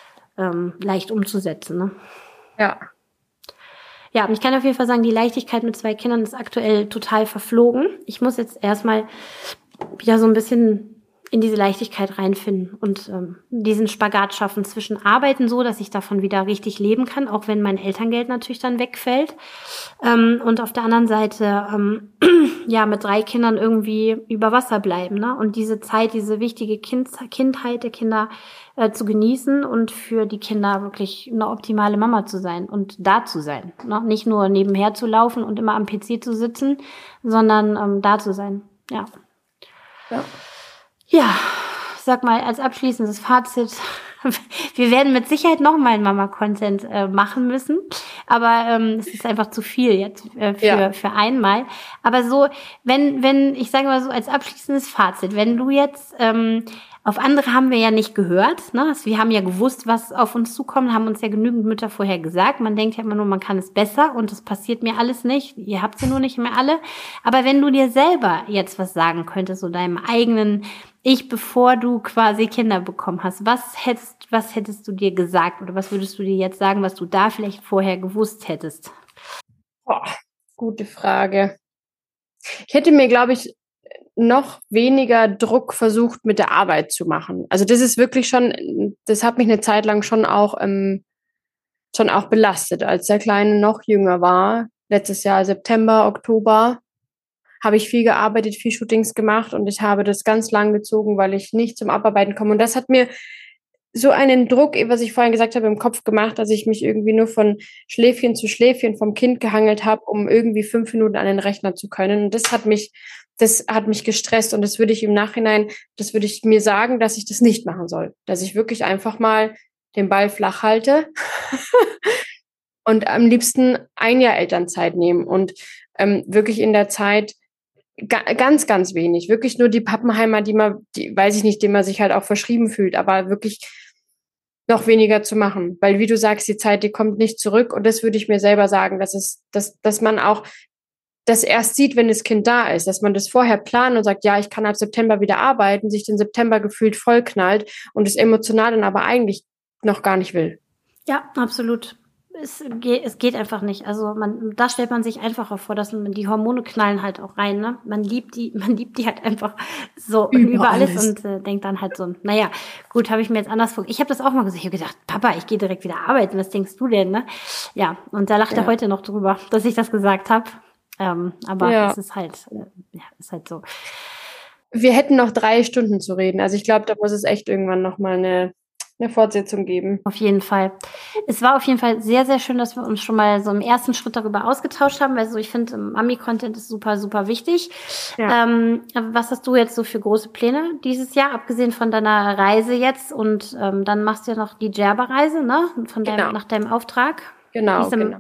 ähm, leicht umzusetzen. Ne? Ja. Ja, und ich kann auf jeden Fall sagen, die Leichtigkeit mit zwei Kindern ist aktuell total verflogen. Ich muss jetzt erstmal wieder so ein bisschen in diese Leichtigkeit reinfinden und ähm, diesen Spagat schaffen zwischen Arbeiten so, dass ich davon wieder richtig leben kann, auch wenn mein Elterngeld natürlich dann wegfällt. Ähm, und auf der anderen Seite, ähm, ja, mit drei Kindern irgendwie über Wasser bleiben, ne? Und diese Zeit, diese wichtige kind Kindheit der Kinder äh, zu genießen und für die Kinder wirklich eine optimale Mama zu sein und da zu sein, ne? Nicht nur nebenher zu laufen und immer am P C zu sitzen, sondern ähm, da zu sein, ja. Ja. Ja, sag mal, als abschließendes Fazit, wir werden mit Sicherheit noch mal ein Mama-Content äh, machen müssen, aber ähm, es ist einfach zu viel jetzt äh, für, ja. für einmal. Aber so, wenn, wenn, ich sage mal so als abschließendes Fazit, wenn du jetzt, ähm, auf andere haben wir ja nicht gehört, ne? Wir haben ja gewusst, was auf uns zukommt, haben uns ja genügend Mütter vorher gesagt. Man denkt ja immer nur, man kann es besser und das passiert mir alles nicht. Ihr habt sie nur nicht mehr alle. Aber wenn du dir selber jetzt was sagen könntest, so deinem eigenen Ich, bevor du quasi Kinder bekommen hast, was hättest, was hättest du dir gesagt oder was würdest du dir jetzt sagen, was du da vielleicht vorher gewusst hättest? Boah, gute Frage. Ich hätte mir, glaube ich, noch weniger Druck versucht, mit der Arbeit zu machen. Also das ist wirklich schon, das hat mich eine Zeit lang schon auch, ähm, schon auch belastet, als der Kleine noch jünger war. Letztes Jahr September, Oktober habe ich viel gearbeitet, viel Shootings gemacht und ich habe das ganz lang gezogen, weil ich nicht zum Abarbeiten komme. Und das hat mir so einen Druck, was ich vorhin gesagt habe, im Kopf gemacht, dass ich mich irgendwie nur von Schläfchen zu Schläfchen vom Kind gehangelt habe, um irgendwie fünf Minuten an den Rechner zu können. Und das hat mich, das hat mich gestresst. Und das würde ich im Nachhinein, das würde ich mir sagen, dass ich das nicht machen soll. Dass ich wirklich einfach mal den Ball flach halte und am liebsten ein Jahr Elternzeit nehmen und ähm, wirklich in der Zeit ga- ganz, ganz wenig. Wirklich nur die Pappenheimer, die man, die, weiß ich nicht, dem man sich halt auch verschrieben fühlt, aber wirklich noch weniger zu machen. Weil, wie du sagst, die Zeit, die kommt nicht zurück. Und das würde ich mir selber sagen, dass es, dass, dass man auch das erst sieht, wenn das Kind da ist, dass man das vorher plant und sagt, ja, ich kann ab September wieder arbeiten, sich den September gefühlt vollknallt und es emotional dann aber eigentlich noch gar nicht will. Ja, absolut. Es geht, es geht einfach nicht. Also man, da stellt man sich einfacher vor, dass man, die Hormone knallen halt auch rein, ne? Man liebt die, man liebt die halt einfach so über, über alles, alles und äh, denkt dann halt so, naja, gut, habe ich mir jetzt anders vor. Ich habe das auch mal gesagt. Ich habe gedacht, Papa, ich gehe direkt wieder arbeiten. Was denkst du denn, ne? Ja, und da lacht ja. er heute noch drüber, dass ich das gesagt habe. Ähm, aber ja. es ist halt, äh, ja, ist halt so. Wir hätten noch drei Stunden zu reden. Also ich glaube, da muss es echt irgendwann nochmal eine, eine Fortsetzung geben. Auf jeden Fall. Es war auf jeden Fall sehr, sehr schön, dass wir uns schon mal so im ersten Schritt darüber ausgetauscht haben, weil so ich finde, Mami-Content ist super, super wichtig. Ja. Ähm, was hast du jetzt so für große Pläne dieses Jahr, abgesehen von deiner Reise jetzt? Und ähm, dann machst du ja noch die Djerba-Reise, ne? Von deinem, genau. Nach deinem Auftrag. Genau, genau.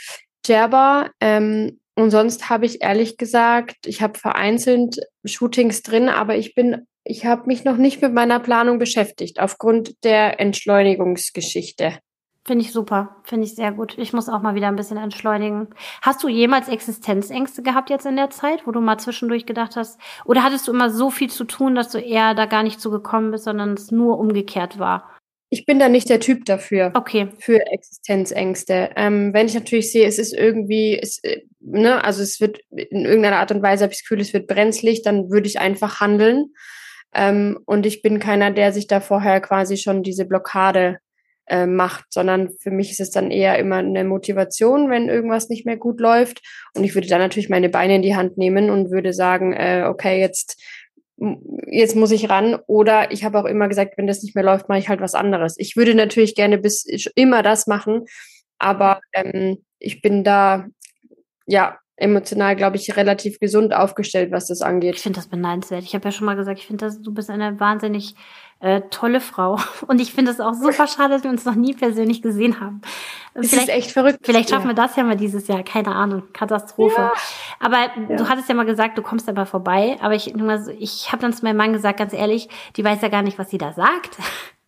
Djerba, ähm, und sonst habe ich ehrlich gesagt, ich habe vereinzelt Shootings drin, aber ich bin, ich habe mich noch nicht mit meiner Planung beschäftigt, aufgrund der Entschleunigungsgeschichte. Finde ich super, finde ich sehr gut. Ich muss auch mal wieder ein bisschen entschleunigen. Hast du jemals Existenzängste gehabt jetzt in der Zeit, wo du mal zwischendurch gedacht hast, oder hattest du immer so viel zu tun, dass du eher da gar nicht zu gekommen bist, sondern es nur umgekehrt war? Ich bin da nicht der Typ dafür. Okay. Für Existenzängste. Ähm, wenn ich natürlich sehe, es ist irgendwie, es, ne, also es wird in irgendeiner Art und Weise, habe ich das Gefühl, es wird brenzlig, dann würde ich einfach handeln. Ähm, und ich bin keiner, der sich da vorher quasi schon diese Blockade äh, macht, sondern für mich ist es dann eher immer eine Motivation, wenn irgendwas nicht mehr gut läuft. Und ich würde dann natürlich meine Beine in die Hand nehmen und würde sagen, äh, okay, jetzt jetzt muss ich ran, oder ich habe auch immer gesagt, wenn das nicht mehr läuft, mache ich halt was anderes. Ich würde natürlich gerne bis immer das machen, aber ähm, ich bin da, ja, emotional, glaube ich, relativ gesund aufgestellt, was das angeht. Ich finde das beneidenswert. Ich habe ja schon mal gesagt, ich finde, du bist eine wahnsinnig äh, tolle Frau. Und ich finde es auch super schade, dass wir uns noch nie persönlich gesehen haben. Es ist echt verrückt. Vielleicht schaffen ja. wir das ja mal dieses Jahr. Keine Ahnung. Katastrophe. Ja. Aber ja. du hattest ja mal gesagt, du kommst aber vorbei. Aber ich, ich habe dann zu meinem Mann gesagt, ganz ehrlich, die weiß ja gar nicht, was sie da sagt.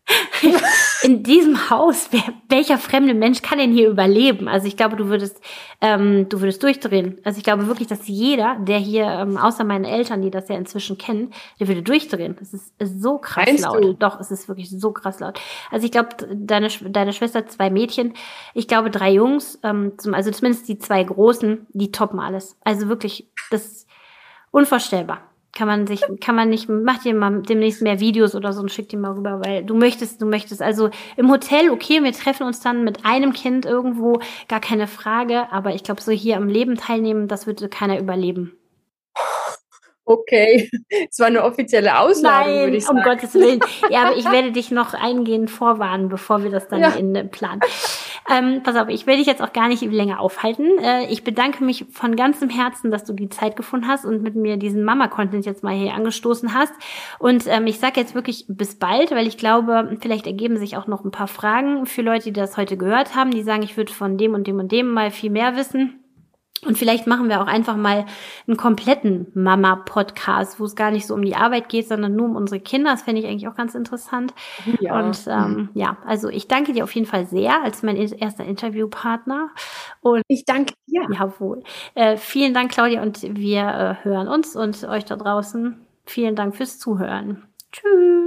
In diesem Haus, wer, welcher fremde Mensch kann denn hier überleben? Also ich glaube, du würdest, ähm, du würdest durchdrehen. Also ich glaube wirklich, dass jeder, der hier, ähm, außer meinen Eltern, die das ja inzwischen kennen, der würde durchdrehen. Das ist, ist so krass Meinst laut. Du? Doch, es ist wirklich so krass laut. Also ich glaube, deine, deine Schwester, zwei Mädchen, ich glaube drei Jungs, ähm, also zumindest die zwei Großen, die toppen alles. Also wirklich, das ist unvorstellbar. Kann man sich, kann man nicht, mach dir mal demnächst mehr Videos oder so und schick die mal rüber, weil du möchtest, du möchtest, also im Hotel, okay, wir treffen uns dann mit einem Kind irgendwo, gar keine Frage, aber ich glaube, so hier am Leben teilnehmen, das würde keiner überleben. Okay, es war eine offizielle Ausladung, Nein, würde ich sagen. um Gottes Willen. Ja, aber ich werde dich noch eingehend vorwarnen, bevor wir das dann ja. in den Plan. Ähm, pass auf, ich will dich jetzt auch gar nicht länger aufhalten. Äh, ich bedanke mich von ganzem Herzen, dass du die Zeit gefunden hast und mit mir diesen Mama-Content jetzt mal hier angestoßen hast. Und ähm, ich sage jetzt wirklich bis bald, weil ich glaube, vielleicht ergeben sich auch noch ein paar Fragen für Leute, die das heute gehört haben, die sagen, ich würde von dem und dem und dem mal viel mehr wissen. Und vielleicht machen wir auch einfach mal einen kompletten Mama-Podcast, wo es gar nicht so um die Arbeit geht, sondern nur um unsere Kinder. Das fände ich eigentlich auch ganz interessant. Ja. Und ähm, ja, also ich danke dir auf jeden Fall sehr als mein erster Interviewpartner. Und ich danke dir. Jawohl. Äh, vielen Dank, Claudia, und wir äh, hören uns und euch da draußen. Vielen Dank fürs Zuhören. Tschüss.